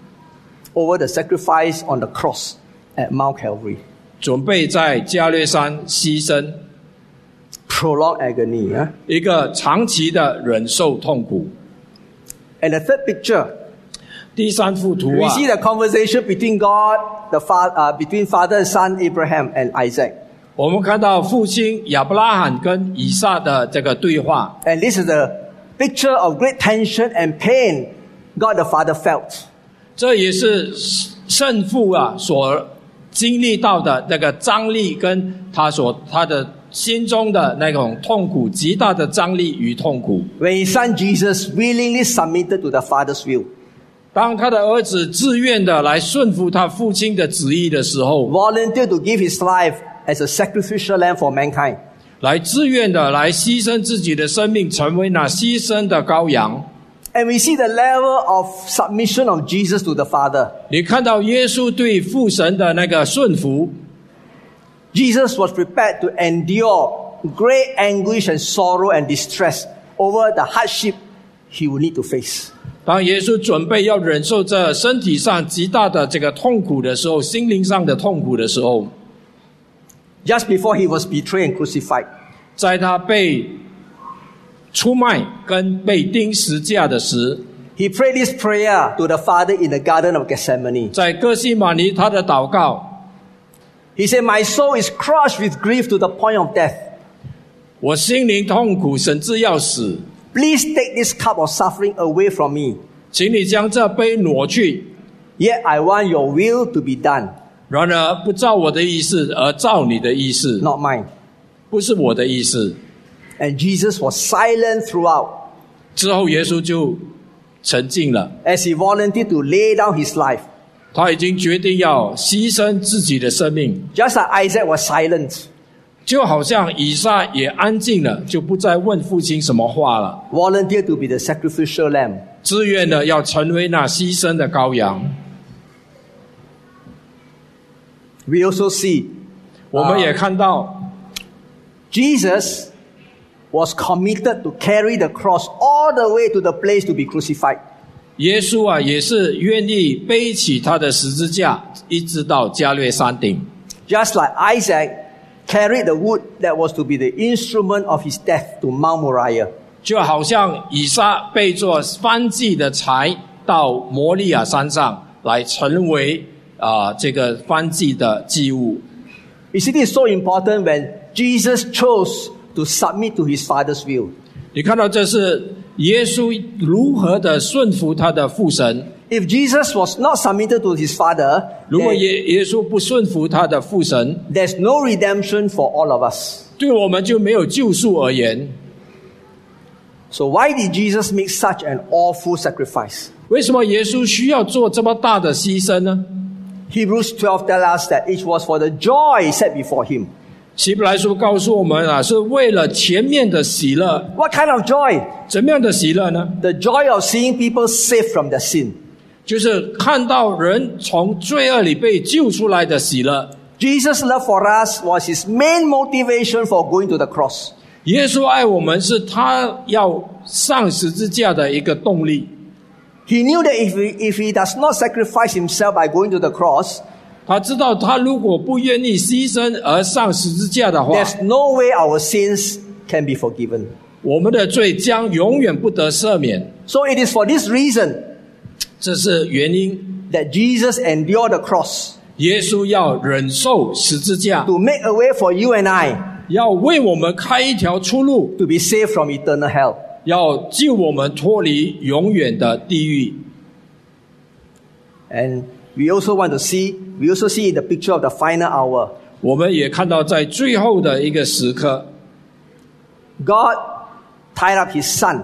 Over the sacrifice on the cross at Mount Calvary. 准备在加略山牺牲， Prolonged agony. Huh? 一个长期的忍受痛苦。 And the third picture, 第三幅图 we 啊， see the conversation between God, the fa- uh, between father and son Abraham and Isaac. 我们看到父亲亚伯拉罕跟以撒的这个对话， And this is the picture of great tension and pain God the Father felt. 这也是圣父啊所经历到的那个张力，跟他所他的心中的那种痛苦，极大的张力与痛苦。 When His Son Jesus willingly submitted to the Father's will. 当他的儿子自愿的来顺服他父亲的旨意的时候， Volunteered to give His life as a sacrificial lamb for mankind. 来自愿的来牺牲自己的生命，成为那牺牲的羔羊。 And we see the level of submission of Jesus to the Father. 你看到耶稣对父神的那个顺服， Jesus was prepared to endure great anguish and sorrow and distress over the hardship He would need to face. 当耶稣准备要忍受这身体上极大的这个痛苦的时候，心灵上的痛苦的时候， Just before He was betrayed and crucified. 在他被出卖跟被钉十架的时， He prayed this prayer to the Father in the Garden of Gethsemane. 在哥西玛尼他的祷告， He said, "My soul is crushed with grief to the point of death. 我心灵痛苦，甚至要死， Please take this cup of suffering away from me. 请你将这杯挪去。 Yet I want your will to be done, 然而不照我的意思，而照你的意思， not mine." 不是我的意思。 And Jesus was silent throughout 之后，耶稣就沉静了， as He volunteered to lay down His life. 他已经决定要牺牲自己的生命， Just like Isaac was silent, 就好像以撒也安静了，就不再问父亲什么话了， volunteered to be the sacrificial lamb. 自愿的要成为那牺牲的羔羊。 We also see 我们也看到， Jesus was committed to carry the cross all the way to the place to be crucified. 耶稣啊，也是愿意背起他的十字架，一直到加略山顶。 Just like Isaac carried the wood that was to be the instrument of his death to Mount Moriah. 就好像以撒被做燔祭的柴到摩利亚山上来，成为啊、呃、这个燔祭的祭物。 You see, this is so important when Jesus chose to submit to His Father's will. 你看到这是耶稣如何的顺服他的父神。 If Jesus was not submitted to His Father, 如果 then 耶耶稣不顺服他的父神， there's no redemption for all of us. 对我们就没有救赎而言。 So why did Jesus make such an awful sacrifice? 为什么耶稣需要做这么大的牺牲呢？ Hebrews twelve tells us that it was for the joy set before Him. 希伯来书告诉我们啊，是为了前面的喜乐。 What kind of joy? 怎么样的喜乐呢？ The joy of seeing people saved from their sin. 就是看到人从罪恶里被救出来的喜乐。 Jesus' love for us was His main motivation for going to the cross. 耶稣爱我们是他要上十字架的一个动力。 He knew that if he, if he does not sacrifice himself by going to the cross, 他知道他如果不愿意牺牲而上十字架的话， there's no way our sins can be forgiven. 我们的罪将永远不得赦免。 So it is for this reason 这是原因， that Jesus endured the cross 耶稣要忍受十字架， to make a way for you and I 要为我们开一条出路， to be saved from eternal hell. 要救我们脱离永远的地狱。 And we also want to see, we also see in the picture of the final hour, 我们也看到在最后的一个时刻， God tied up his son,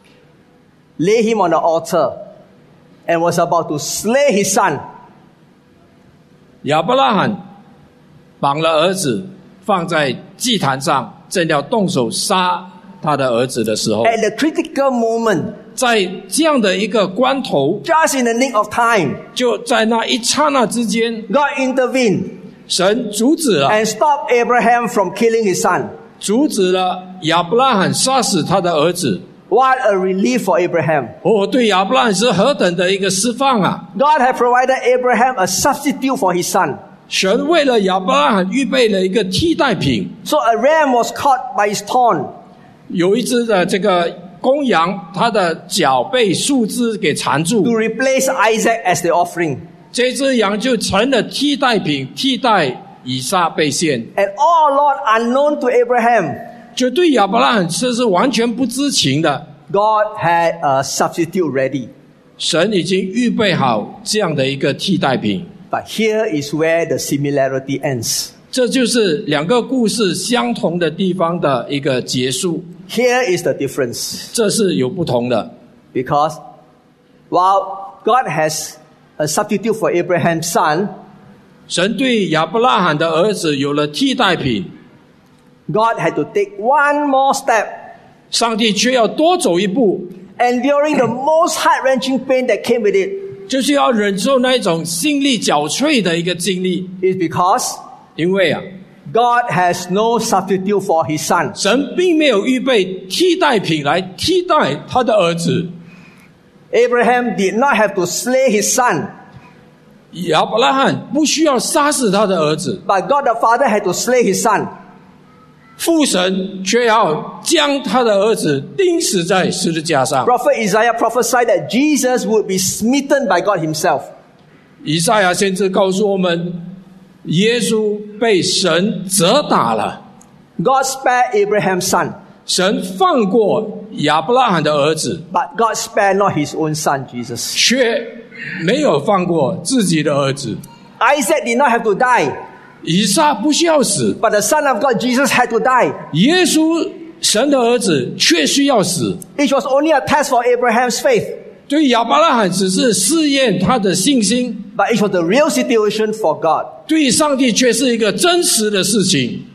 laid him on the altar, and was about to slay his son. 亚伯拉罕绑了儿子放在祭坛上，正要动手杀他的儿子的时候， At the critical moment, 在这样的一个关头， just in the nick of time, 就在那一刹那之间， God intervened 神阻止了 and stopped Abraham from killing his son. 阻止了亚伯拉罕杀死他的儿子。 What a relief for Abraham. 哦，对亚伯拉罕是何等的一个释放啊！ God had provided Abraham a substitute for his son. 神为了亚伯拉罕预备了一个替代品， So a ram was caught by his thorn. 有一只的这个公羊，它的脚被树枝给缠住 To， replace Isaac as the offering. 这只羊就成了替代品，替代以撒被献。 And all along, unknown to Abraham, 就对亚伯拉罕这是完全不知情的， God had a substitute ready. 神已经预备好这样的一个替代品。 But here is where the similarity ends. 这就是两个故事相同的地方的一个结束， Here is the difference. 这是有不同的。 Because while God has a substitute for Abraham's son, 神对亚伯拉罕的儿子有了替代品， God had to take one more step, 上帝却要多走一步， enduring the most heart-wrenching pain that came with it. 就是要忍受那一种心力绞碎的一个经历。 Is because 因为啊， God has no substitute for his son. 神并没有预备替代品来替代他的儿子。 Abraham did not have to slay his son, 亚伯拉罕不需要杀死他的儿子， but God the Father had to slay his son. 父神却要将他的儿子钉死在十字架上。 Prophet Isaiah prophesied that Jesus would be smitten by God himself. 以赛亚先知告诉我们，耶稣被神责打了， God spared Abraham's son, 神放过亚伯拉罕的儿子， but God spared not his own son, Jesus. 却没有放过自己的儿子。 Isaac did not have to die, 以撒不需要死， but the Son of God, Jesus, had to die. 耶稣神的儿子却需要死。 It was only a test for Abraham's faith, 对亚伯拉罕只是试验他的信心， but it was the real situation for God. 对上帝却是一个真实的事情。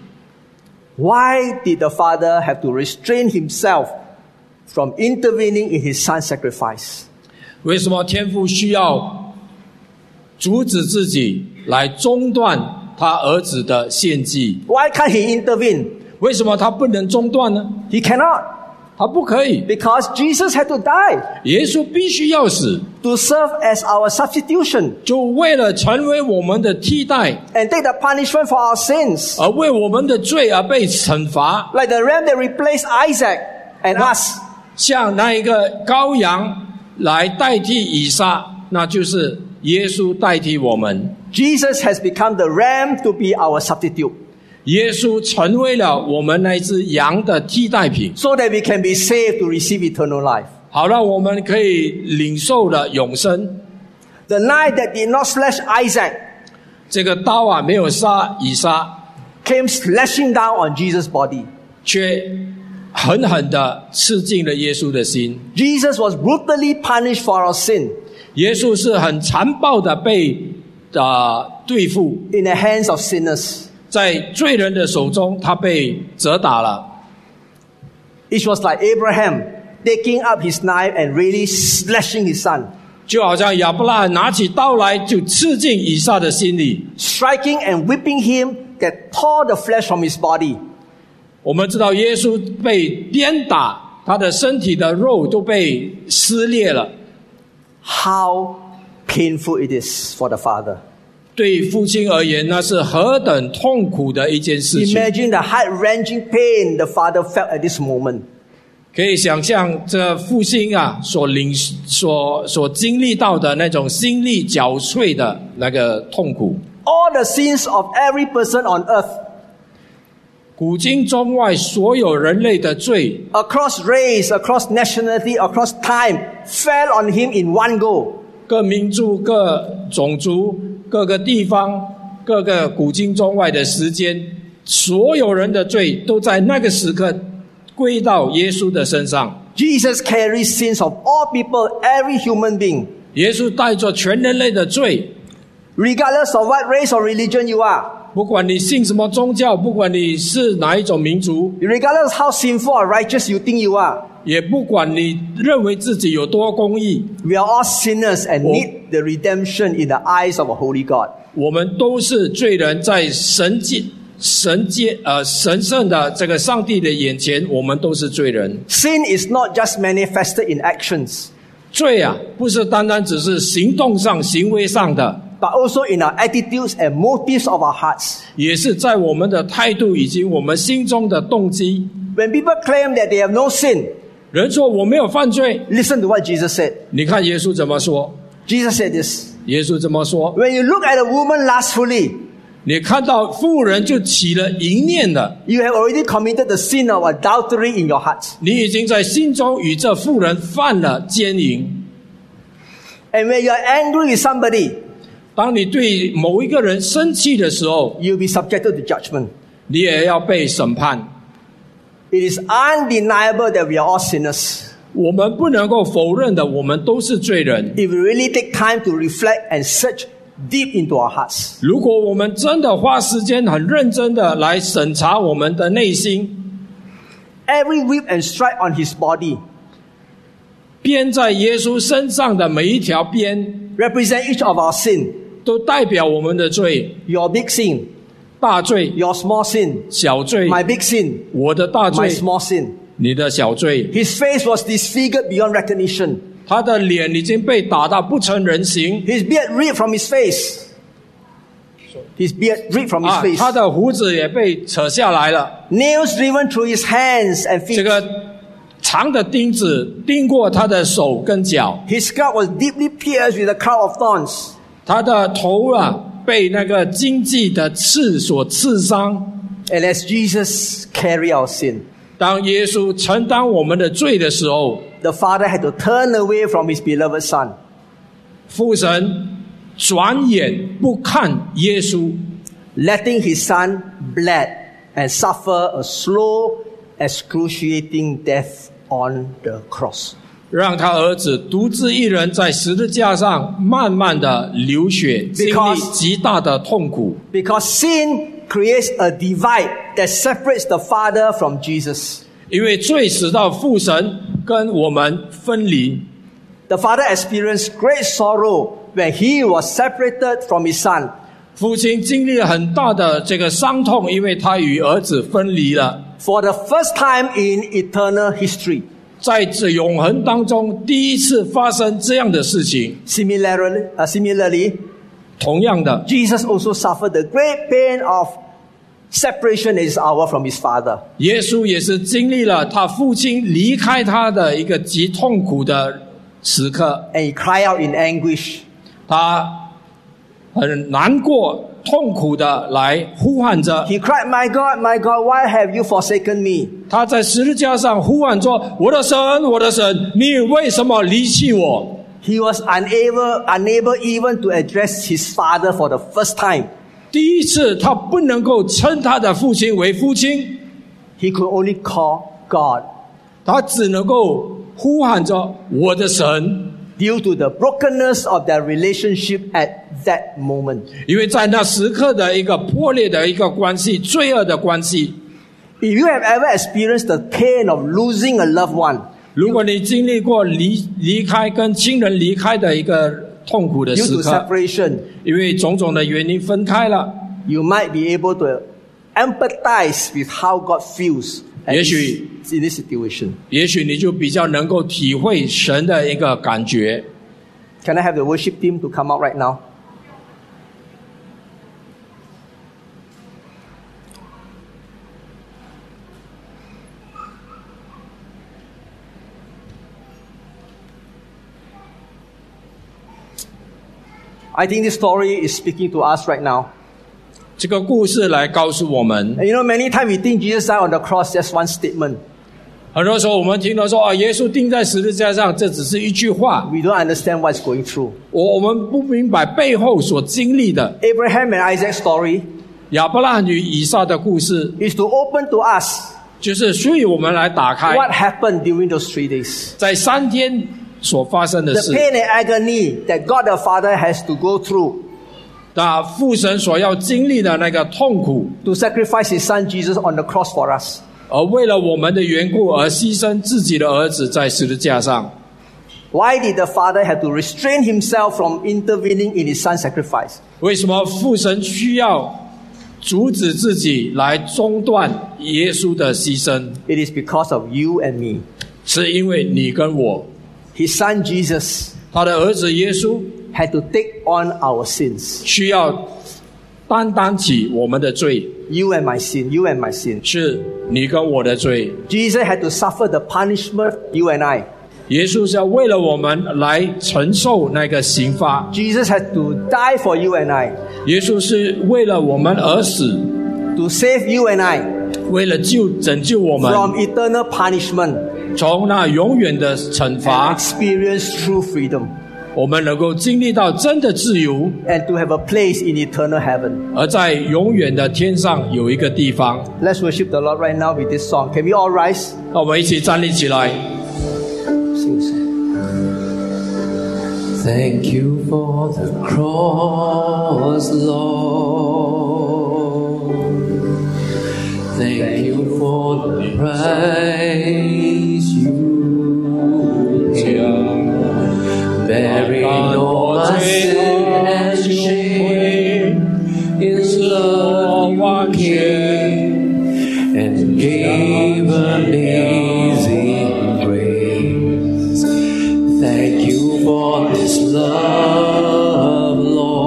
Why did the Father have to restrain himself from intervening in his son's sacrifice? 为什么天父需要阻止自己来中断他儿子的献祭？ Why can't he intervene? 为什么他不能中断呢？ He cannot, 他不可以， because Jesus had to die 耶稣必须要死， to serve as our substitution 就为了成为我们的替代， and take the punishment for our sins. 而为我们的罪而被惩罚。 Like the ram that replaced Isaac and us. 像那一个羔羊来代替以撒，那就是耶稣代替我们。 Jesus has become the ram to be our substitute, 耶稣成为了我们那只羊的替代品， so that we can be saved to receive eternal life. 好了，我们可以领受了永生。 The knife that did not slash Isaac 这个刀啊，没有杀以撒， came slashing down on Jesus' body. 却狠狠地刺进了耶稣的心。 Jesus was brutally punished for our sin 耶稣是很残暴的被呃对付， in the hands of sinners. 在罪人的手中，他被责打了。 It was like Abraham taking up his knife and really slashing his son, 就好像亚伯拉罕拿起刀来就刺进以撒的心里。 striking and whipping him that tore the flesh from his body. 我们知道耶稣被鞭打，他的身体的肉都被撕裂了。 How painful it is for the father. 对父亲而言，那是何等痛苦的一件事情。 Imagine the heart-wrenching pain the father felt at this moment. 可以想象这父亲啊所领所所经历到的那种心力绞碎的那个痛苦。 All the sins of every person on earth, 古今中外所有人类的罪， across race, across nationality, across time, fell on him in one go. 各民族、各种族、各个地方、各个古今中外的时间，所有人的罪都在那个时刻归到耶稣的身上。 Jesus carries sins of all people, every human being. 耶稣带着全人类的罪， Regardless of what race or religion you are, 不管你信什么宗教，不管你是哪一种民族， regardless how sinful or righteous you think you are, 也不管你认为自己有多公义， we are all sinners and need the redemption in the eyes of a holy God. 我们都是罪人，在神界、神界呃神圣的这个上帝的眼前，我们都是罪人。 Sin is not just manifested in actions, 罪啊，不是单单只是行动上、行为上的， but also in our attitudes and motives of our hearts. 也是在我们的态度以及我们心中的动机。 When people claim that they have no sin, 人说我没有犯罪， listen to what Jesus said. 你看耶稣怎么说？ Jesus said this: 耶稣怎么说？ When you look at a woman lustfully, 你看到妇人就起了淫念的， you have already committed the sin of adultery in your heart. 你已经在心中与这妇人犯了奸淫。 And when you are angry with somebody, 当你对某一个人生气的时候， you'll be subjected to judgment. 你也要被审判。 It is undeniable that we are all sinners. 我们不能够否认的，我们都是罪人。 If we really take time to reflect and search deep into our hearts, 如果我们真的花时间很认真的来审查我们的内心， every whip and strike on his body 鞭在耶稣身上的每一条鞭， represent each of our sin. 都代表我们的罪， Your big sin, 大罪、 your small sin, 小罪， my big sin, 我的大 my 罪， small sin. 你的小罪。 His face was disfigured beyond recognition. 他的脸已经被打到不成人形 His beard ripped from his face. His beard ripped from his 啊， face. 他的胡子也被扯下来了， Nails driven through his hands and 这 feet. 个长的钉子钉过他的手跟脚， His scalp was deeply pierced with a crown of thorns. 他的头啊被那个荆棘的刺所刺伤。 And as Jesus carried our sin, 当耶稣承担我们的罪的时候， the Father had to turn away from his beloved Son, 父神转眼不看耶稣， letting his Son bleed and suffer a slow, excruciating death on the cross. 让他儿子独自一人在十字架上慢慢的流血，经历 Because- 极大的痛苦。 Because sin creates a divide that separates the Father from Jesus. 因为罪使到父神跟我们分离， The Father experienced great sorrow when he was separated from his Son. 父亲经历了很大的这个伤痛，因为他与儿子分离了。 For the first time in eternal history. 在这永恒当中，第一次发生这样的事情。 Similarly, uh, similarly, 同样的， Jesus also suffered the great pain of separation that is ours from his Father. 耶稣也是经历了他父亲离开他的一个极痛苦的时刻， And he cried out in anguish. 他很难过、痛苦的来呼喊着。 He cried, My God, my God, why have you forsaken me? 他在十字架上呼喊说：“我的神，我的神，你为什么离弃我？” He was unable, unable even to address his father for the first time. 第一次，他不能够称他的父亲为父亲， He could only call God 他只能够呼喊着我的神， due to the brokenness of their relationship at that moment. 因为在那时刻的一个破裂的一个关系、罪恶的关系。 If you have ever experienced the pain of losing a loved one, 如果你经历过离离开跟亲人离开的一个痛苦的 due 时 to 刻， separation, 因为种种的原因分开了， you might be able to empathize with how God feels at 也许 this- in this situation. 也许你就比较能够体会神的一个感觉。 Can I have the worship team to come out right now? I think this story is speaking to us right now. 这个故事来告诉我们， And you know, many times we think Jesus died on the cross, just one statement. 很多时候我们听到说啊，耶稣钉在十字架上，这只是一句话， We don't understand what is going through. 我我们不明白背后所经历的。 Abraham and Isaac's story 亚伯拉罕与以撒的故事， is to open to us 就是所以我们来打开 what happened during those three days. 在三天所发生的 The 事， pain and agony that God the Father has to go through 那父神所要经历的那个痛苦， to sacrifice His Son Jesus on the cross for us. 而为了我们的缘故而牺牲自己的儿子在十字架上。 Why did the Father have to restrain Himself from intervening in His Son's sacrifice? 为什么父神需要阻止自己来中断耶稣的牺牲？ It is because of you and me. 是因为你跟我， His Son Jesus 他的儿子耶稣 had to take on our sins. 需要担当起我们的罪， You and my sin, you and my sin. 是你跟我的罪。 Jesus had to suffer the punishment, you and I. 耶稣是要为了我们来承受那个刑罚， Jesus had to die for you and I, 耶稣是为了我们而死， to save you and I 为了救拯救我们 from eternal punishment 从那永远的惩 and 罚， experience true freedom, 我们能够经历到真的自由， and to have a place in eternal heaven. 而在永远的天上有一个地方。 Let's worship the Lord right now with this song. Can we all rise? 那我们一起站立起来。 Sing the song. Thank you for the cross, Lord. Thank you for the price you paid, bearing all my sin and shame. In love you came and gave amazing grace. Thank you for this love,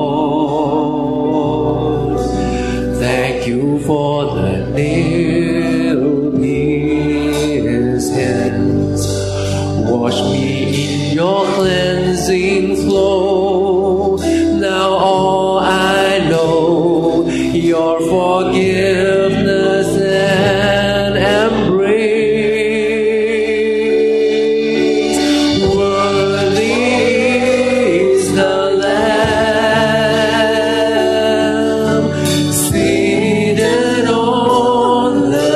Lord. Thank you for the nail-pierced hands. Wash me in your cleansing flow. Now all I know, your forgiveness and embrace. Worthy is the Lamb seated on the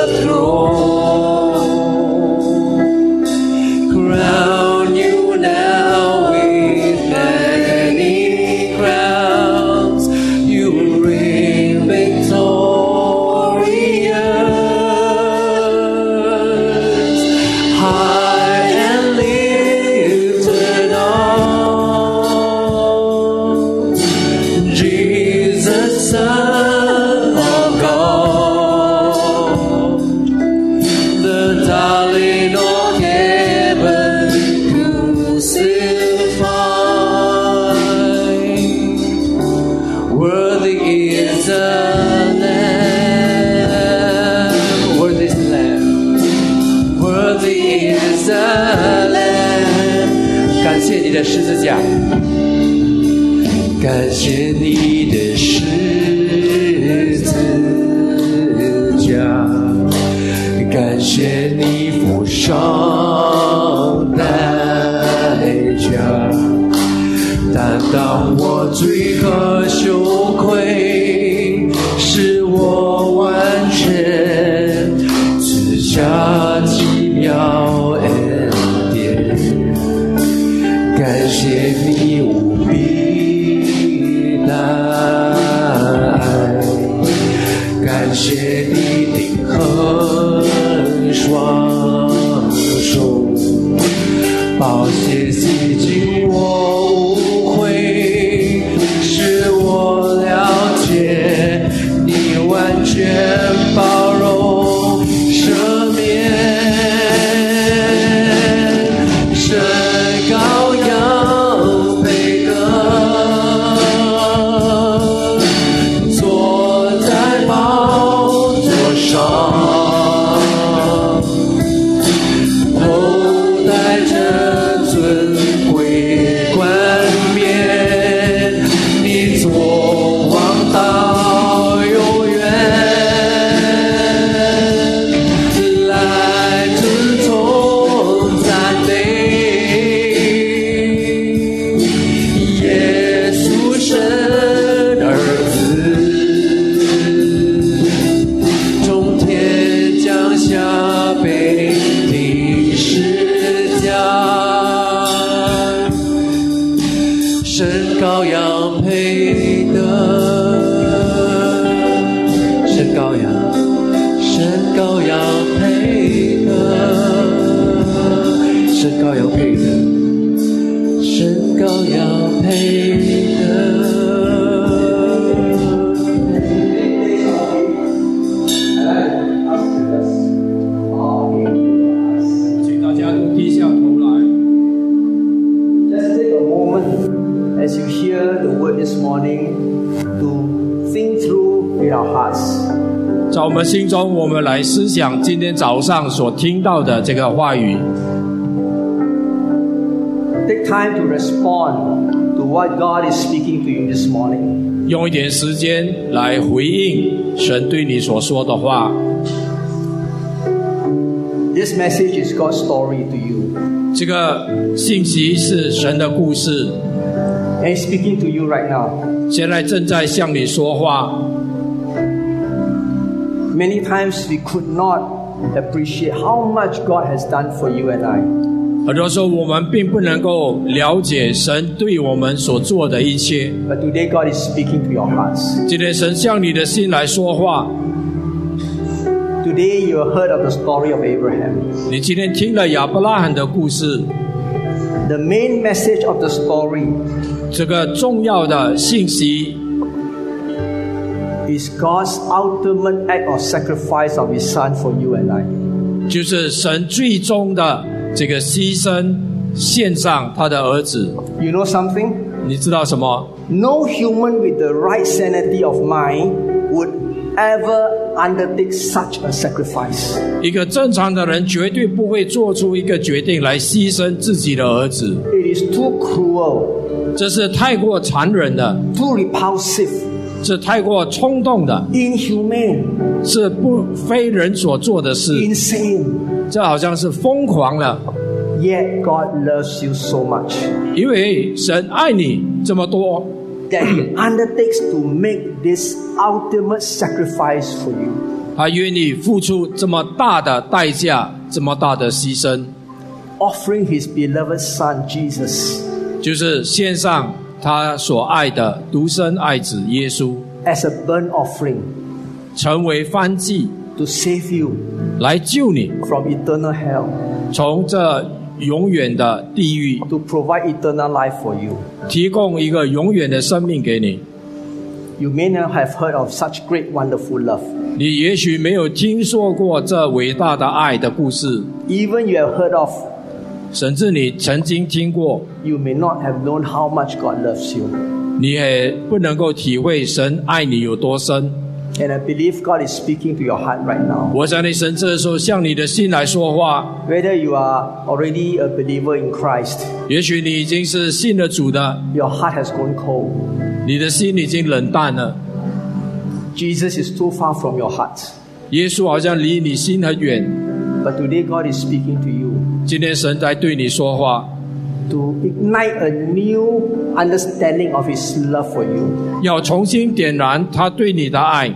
throne. Crown you now with many crowns. You reign victorious, high and lifted up. Jesus, Son of God, the darling of heaven, crucified. Worthy is the Lamb, worthy is the Lamb, worthy is the Lamb. 感谢你的十字架，感谢你的十字架，感谢你付上代价，担当我罪和羞愧，使我完全，赐下奇妙恩典。感谢你无比的爱，感谢你定恒双手，宝血洗净我污秽，使我从往到永远，来自从赞美，耶稣神儿子，从天降下被钉十架，神羔羊配得，神羔羊，神羔羊配得，神羔羊配得，神羔羊配得。 请大家都低下头来。 Just take a moment as you hear the word this morning to think through in our hearts. 在我们心中，我们来思想今天早上所听到的这个话语。 Take time to respond to what God is speaking to you this morning. 用一点时间来回应神对你所说的话。 This message is God's story to you. 这个信息是神的故事， And He's speaking to you right now. 现在正在向你说话。 Many times we could not appreciate how much God has done for you and I. 很多时候我们并不能够了解神对我们所做的一切。 But today God is speaking to your hearts. 今天神向你的心来说话。 Today you have heard of the story of Abraham. 你今天听了亚伯拉罕的故事， The main message of the story 这个重要的信息 is God's ultimate act of sacrifice of His Son for you and I. 就是神最终的这个牺牲，献上他的儿子。 You know something? 你知道什么？ No human with the right sanity of mind would ever undertake such a sacrifice. 一个正常的人绝对不会做出一个决定来牺牲自己的儿子， It is too cruel, 这是太过残忍的， too repulsive, 是太过冲动的， inhumane, 是不非人所做的事， insane. 这好像是疯狂了。 Yet God loves you so much 因为神爱你这么多， that He undertakes to make this ultimate sacrifice for you. 他愿意付出这么大的代价，这么大的牺牲， Offering His beloved Son Jesus 就是献上他所爱的独生爱子耶稣， as a burnt offering 成为燔祭， to save you 来救你 from eternal hell, 从这永远的地狱， to provide eternal life for you. 提供一个永远的生命给你。 You may not have heard of such great, wonderful love. 你也许没有听说过这伟大的爱的故事， Even you have heard of, 甚至你曾经听过， you may not have known how much God loves you. 你也不能够体会神爱你有多深。 And I believe God is speaking to your heart right now. 我相信神这时候向你的心来说话。 Whether you are already a believer in Christ, 也许你已经是信了主的， your heart has gone cold. 你的心已经冷淡了。 Jesus is too far from your heart. 耶稣好像离你心很远。 But today God is speaking to you 今天神在对你说话， to ignite a new understanding of His love for you. 要重新点燃他对你的爱。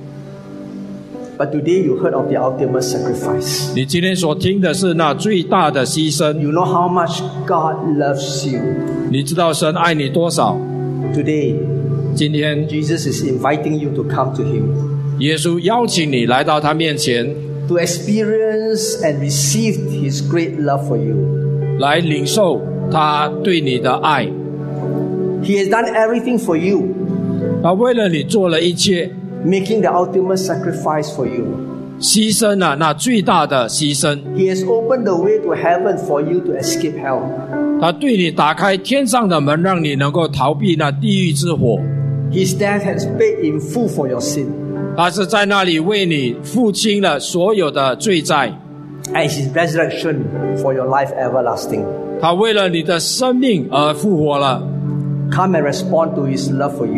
But today you heard of the ultimate sacrifice. 你今天所听的是那最大的牺牲。 You know how much God loves you. 你知道神爱你多少？ Today, 今天 Jesus is inviting you to come to Him, 耶稣邀请你来到他面前， to experience and receive His great love for you. 来领受他对你的爱。 He has done everything for you, 他为了你做了一切， making the ultimate sacrifice for you. 牺牲了那最大的牺牲。 He has opened the way to heaven for you to escape hell. 他对你打开天上的门，让你能够逃避那地狱之火。 His death has paid in full for your sin. 他是在那里为你付清了所有的罪债， And His resurrection for your life everlasting. 他为了你的生命而复活了。 Come and respond to His love for you.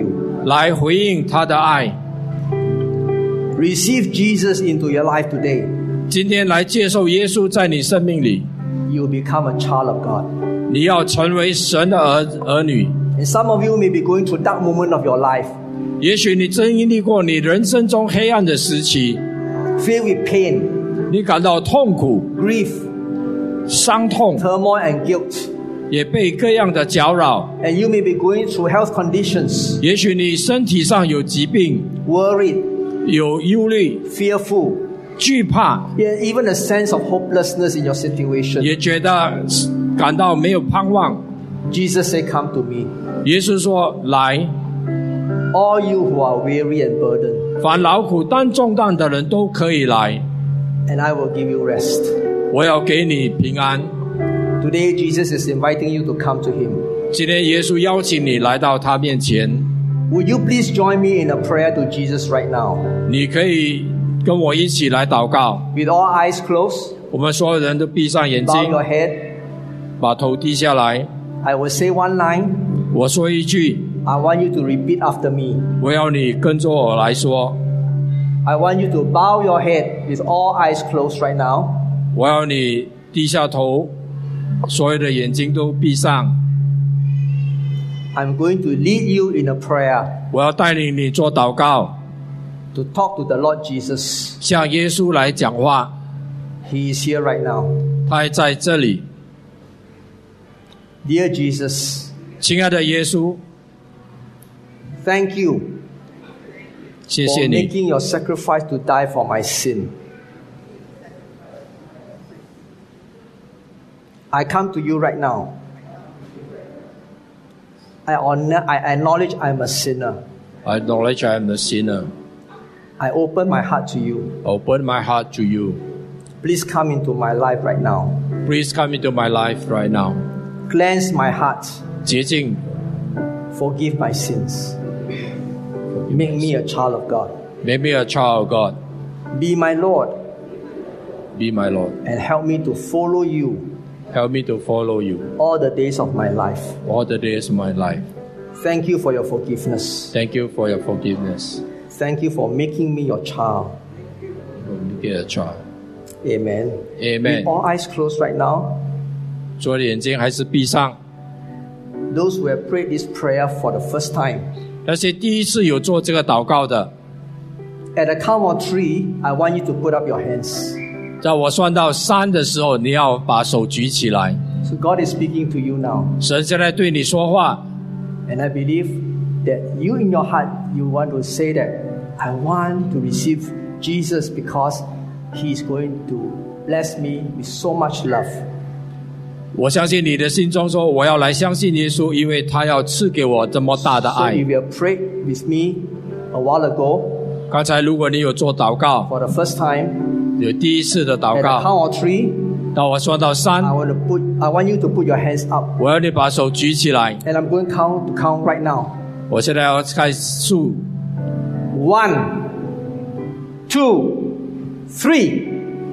来回应他的爱。 Receive Jesus into your life today. 今天来接受耶稣在你生命里， You will become a child of God. 你要成为神的儿儿女。 And some of you may be going through dark moment of your life, 也许你经历过你人生中黑暗的时期， filled with pain, 你感到痛苦、 grief, 伤痛， turmoil and guilt. 也被各样的搅扰。 And you may be going through health conditions, 也许你身体上有疾病， worried, 有忧虑、 fearful, 惧怕， yeah, even a sense of hopelessness in your situation. 也觉得感到没有盼望。 Jesus said, come to me, 耶稣说：“来， all you who are weary and burdened, 凡劳苦担重担的人都可以来， and I will give you rest. 我要给你平安。” Today, Jesus is inviting you to come to him. 今天耶稣邀请你来到他面前， Would you please join me in a prayer to Jesus right now? 你可以跟我一起来祷告。 With all eyes closed, 我们所有人都闭上眼 bow 睛， your head. 把头低下来。 I will say one line. 我说一句， I want you to repeat after me. 我要你跟着我来说。 I want you to bow your head with all eyes closed right now. 我要你低下头，所有的眼睛都闭上。 I'm going to lead you in a prayer 我要带领你做祷告， to talk to the Lord Jesus. 向耶稣来讲话。 He is here right now. 他还在这里。 Dear Jesus, 亲爱的耶稣， thank you 谢 for 谢你， making your sacrifice to die for my sin. I come to you right now. I, honor, I acknowledge I'm a sinner. I acknowledge I am a sinner. I open my heart to you. Open my heart to you. Please come into my life right now. Please come into my life right now. Cleanse my heart. 洁净， Forgive my sins. Make me a child of God. make me a child of God. Be my Lord Be my Lord. and help me to follow you Help me to follow you all the days of my life. all the days of my life. Thank you for your forgiveness. Thank you for your forgiveness. Thank you for making me your child. Make me a child. Amen. Amen. With all eyes closed right now, 所有的眼睛还是闭上。 those who have prayed this prayer for the first time, 那些第一次有做这个祷告的， at the count of three, I want you to put up your hands. 在我算到三的时候，你要把手举起来。 So God is speaking to you now. 神现在对你说话， And I believe that you in your heart, you want to say that, I want to receive Jesus because He is going to bless me with so much love. 我相信你的心中说，我要来相信耶稣，因为他要赐给我这么大的 So 爱。 if you have prayed with me a while ago 刚才如果你有做祷告， for the first time, 有第一次的 at 祷 the 告， count of three, 当我算到三 I，want to put, I want you to put your hands up. 我要你把手举起来。 And I'm going to count to count right now. 我现在要开数， One, two, three.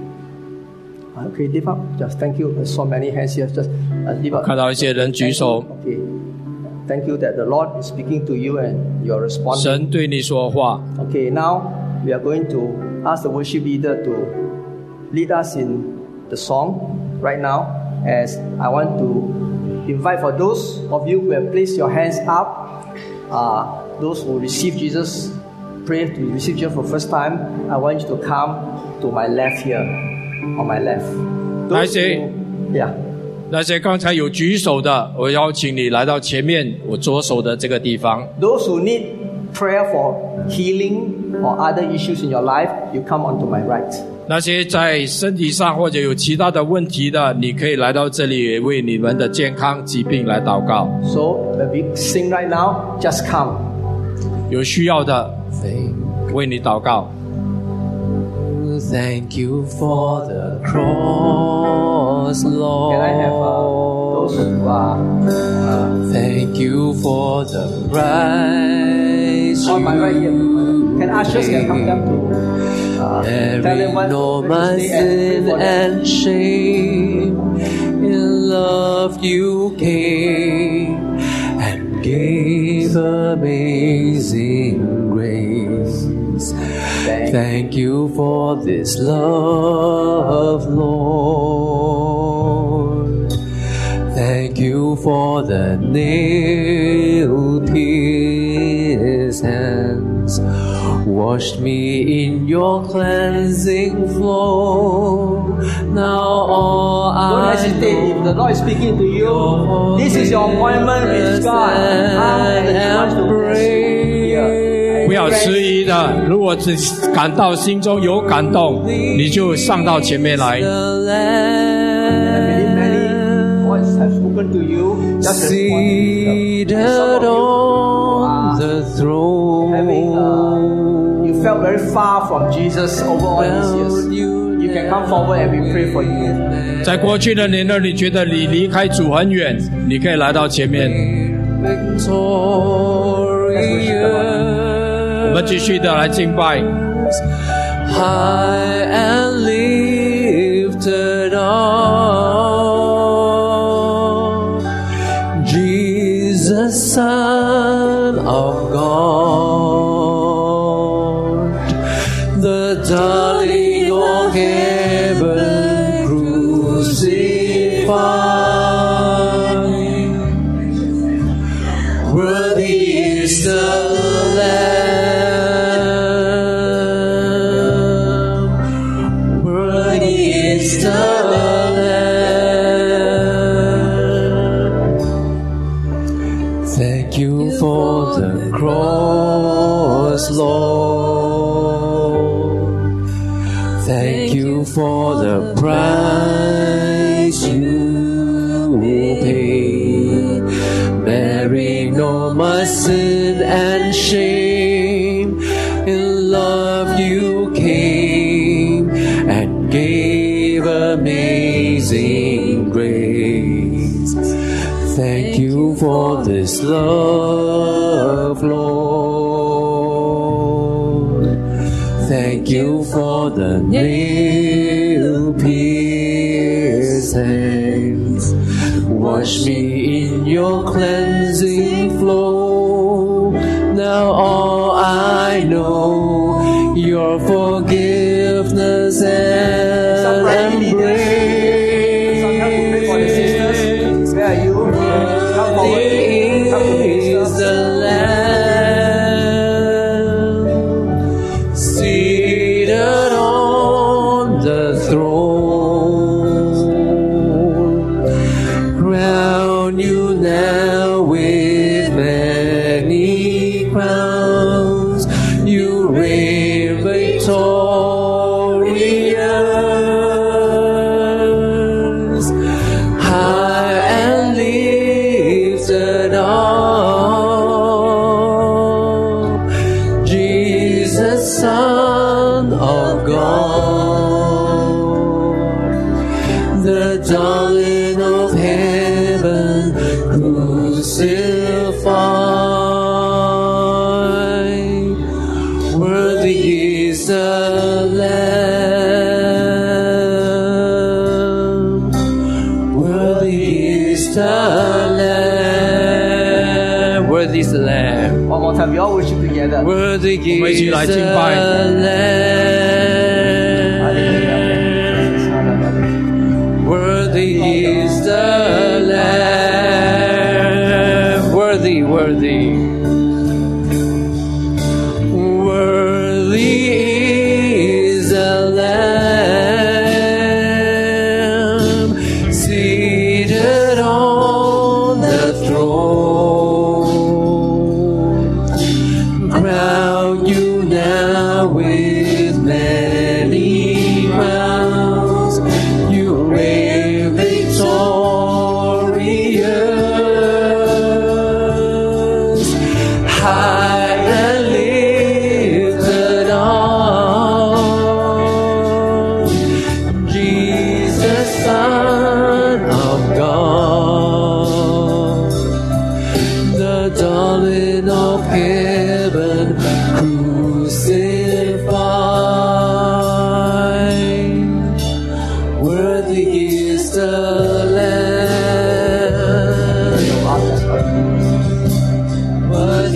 Okay, lift up. Just thank you. There's so many hands here. Just uh, lift up. 看到一些人举手， Okay. Thank you that the Lord is speaking to you and you're responding. 神对你说话。 Okay, now we are going to ask the worship leader to lead us in the song right now. As I want to invite for those of you who have placed your hands up, uh, those who receive Jesus, pray to receive Jesus for the first time, I want you to come to my left here, on my left. I Those see. who- yeah. 那些刚才有举手的，我邀请你来到前面，我左手的这个地方。 Those who need prayer for healing or other issues in your life, you come onto my right. 那些在身体上或者有其他的问题的，你可以来到这里为你们的健康疾病来祷告。 So when we sing right now, just come. 有需要的 Thank, 为你祷告。 thank you for the cross, Lord. Can I have uh, those who are uh, Thank you for the price on my right here? you Can ushers can come down to uh, tell them bearing what all where my to stay and sin pray for them. and shame. In love you came and gave with amazing grace. Thank you for this love, Lord. Thank you for the nail-pierced hands. Washed me in your cleansing flow. Now all Don't I hesitate. If the Lord is speaking to you, this is your appointment with God. And He wants to bless you here. 不要迟疑的，如果只感到心中有感动，你就上到前面来。 I believe many voices have spoken to you. Just respond. Seated on the Having, uh, throne. you felt very far from Jesus over all these years. You can come forward and we pray for you. 在过去的年呢，你觉得你离开主很远，你可以来到前面。 我们继续的来敬拜。 High and lifted up, Jesus, Son of God, the darling of heaven crucified. Worthy is the Lamb. Worthy is the Lamb. Thank you for the cross, Lord. Thank you for the price you paid, bearing all my sin and shame. In love you came and gave amazing grace. Thank you for this love, Lord. Thank you for the nail-pierced hands. Wash me in your cleansing flow. Now all I know, your forgiveness and embrace. Some come to pray for the sisters. Where are you? Come forward. Come to Is the minister. Lamb seated on the throne. Crown you now with many crowns. You reign victorious. High and lifted up, Jesus, Son of God, the darling of heaven crucified. Worthy is the Lamb. Worthy is the Lamb. Worthy is the Lamb. One more time, we all worship together. Worthy is 我们一起来敬拜。 the Lamb. Worthy is the Lamb. Worthy, worthy. Worthy is the Lamb seated on the throne. Crown you now with many crowns. You reign victorious. High and lifted up, Jesus, Son of God, the darling of heaven crucified. Worthy is the Lamb. Worthy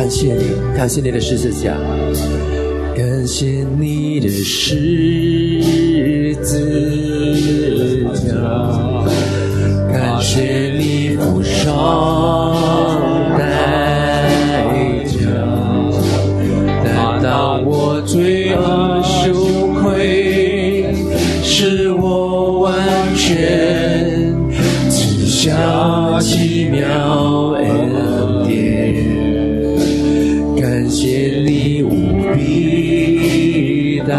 感谢你，感谢你的十字架，感谢你的十字架，感谢你付上代价，担当我罪恶羞愧，使我完全，赐下奇妙恩典。感谢你无比大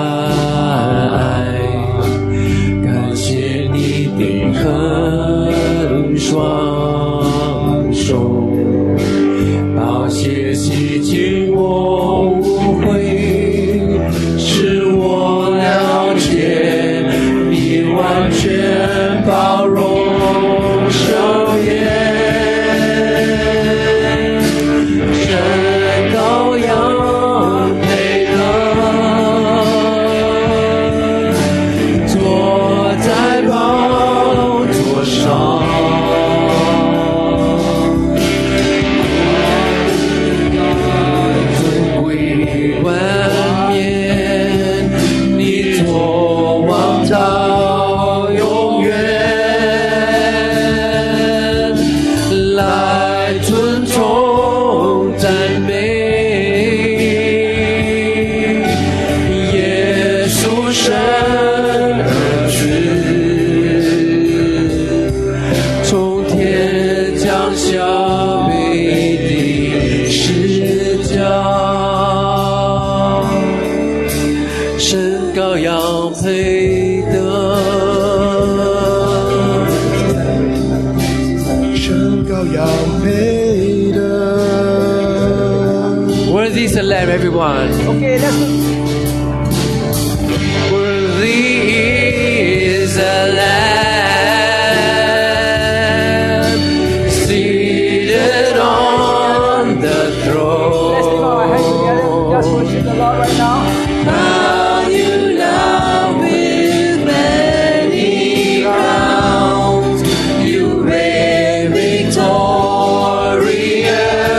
爱，感谢你定恒双手，宝血洗净我无悔，使我了解你完全包容赦免。Everyone. Okay, let's Worthy is the Lamb seated on the throne. Let's lift our hands together. Just worship the Lord right now. How you love with many crowns, you reign victorious.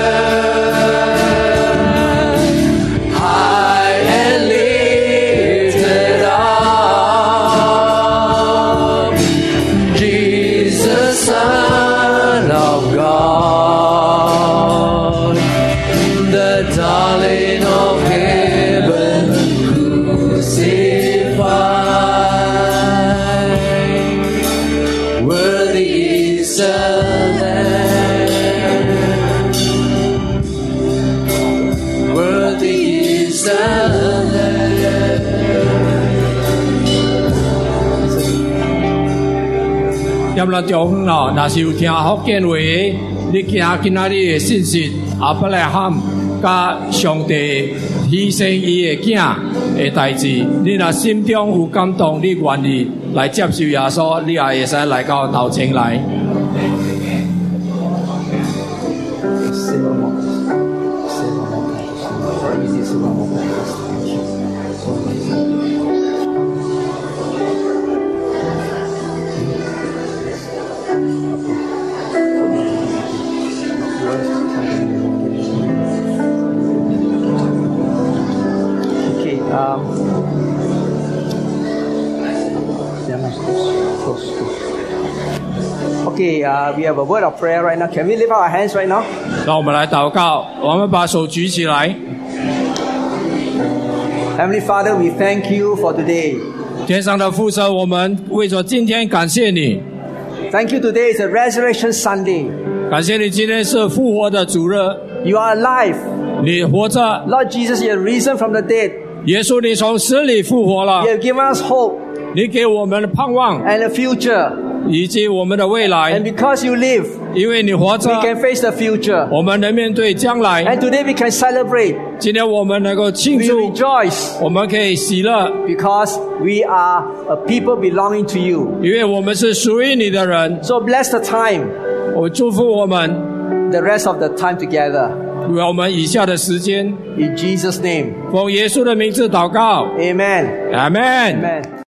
踮咱中远咯，若是有听福建话，你惊今仔日的信息，阿伯来喊，甲上帝牺牲伊的囝的代志，你若心中有感动，你愿意来接受耶稣，你也会使来到头前来。 Okay, uh, we have a word of prayer right now. Can we lift our hands right now? 让我们来祷告，我们把手举起来。 Heavenly Father, we thank you for today. 天上的父神，我们为着今天感谢你。 Thank you. Today is a Resurrection Sunday. 感谢你今天是复活的主日。 You are alive. 你活着。 Lord Jesus, you have risen from the dead. 耶稣，你从死里复活了。 You have given us hope. 你给我们的盼望 and the future. 以及我们的未来。 And because you live, 因为你活着 we can face the future. 我们能面对将来。 And today we can celebrate. 今天我们能够庆祝 we rejoice. 我们可以喜乐 because we are a people belonging to you. 因为我们是属于你的人。 So bless the time. 我祝福我们 the rest of the time together. 我们以下的时间 In Jesus' name. 奉耶稣的名字祷告 Amen. Amen. Amen.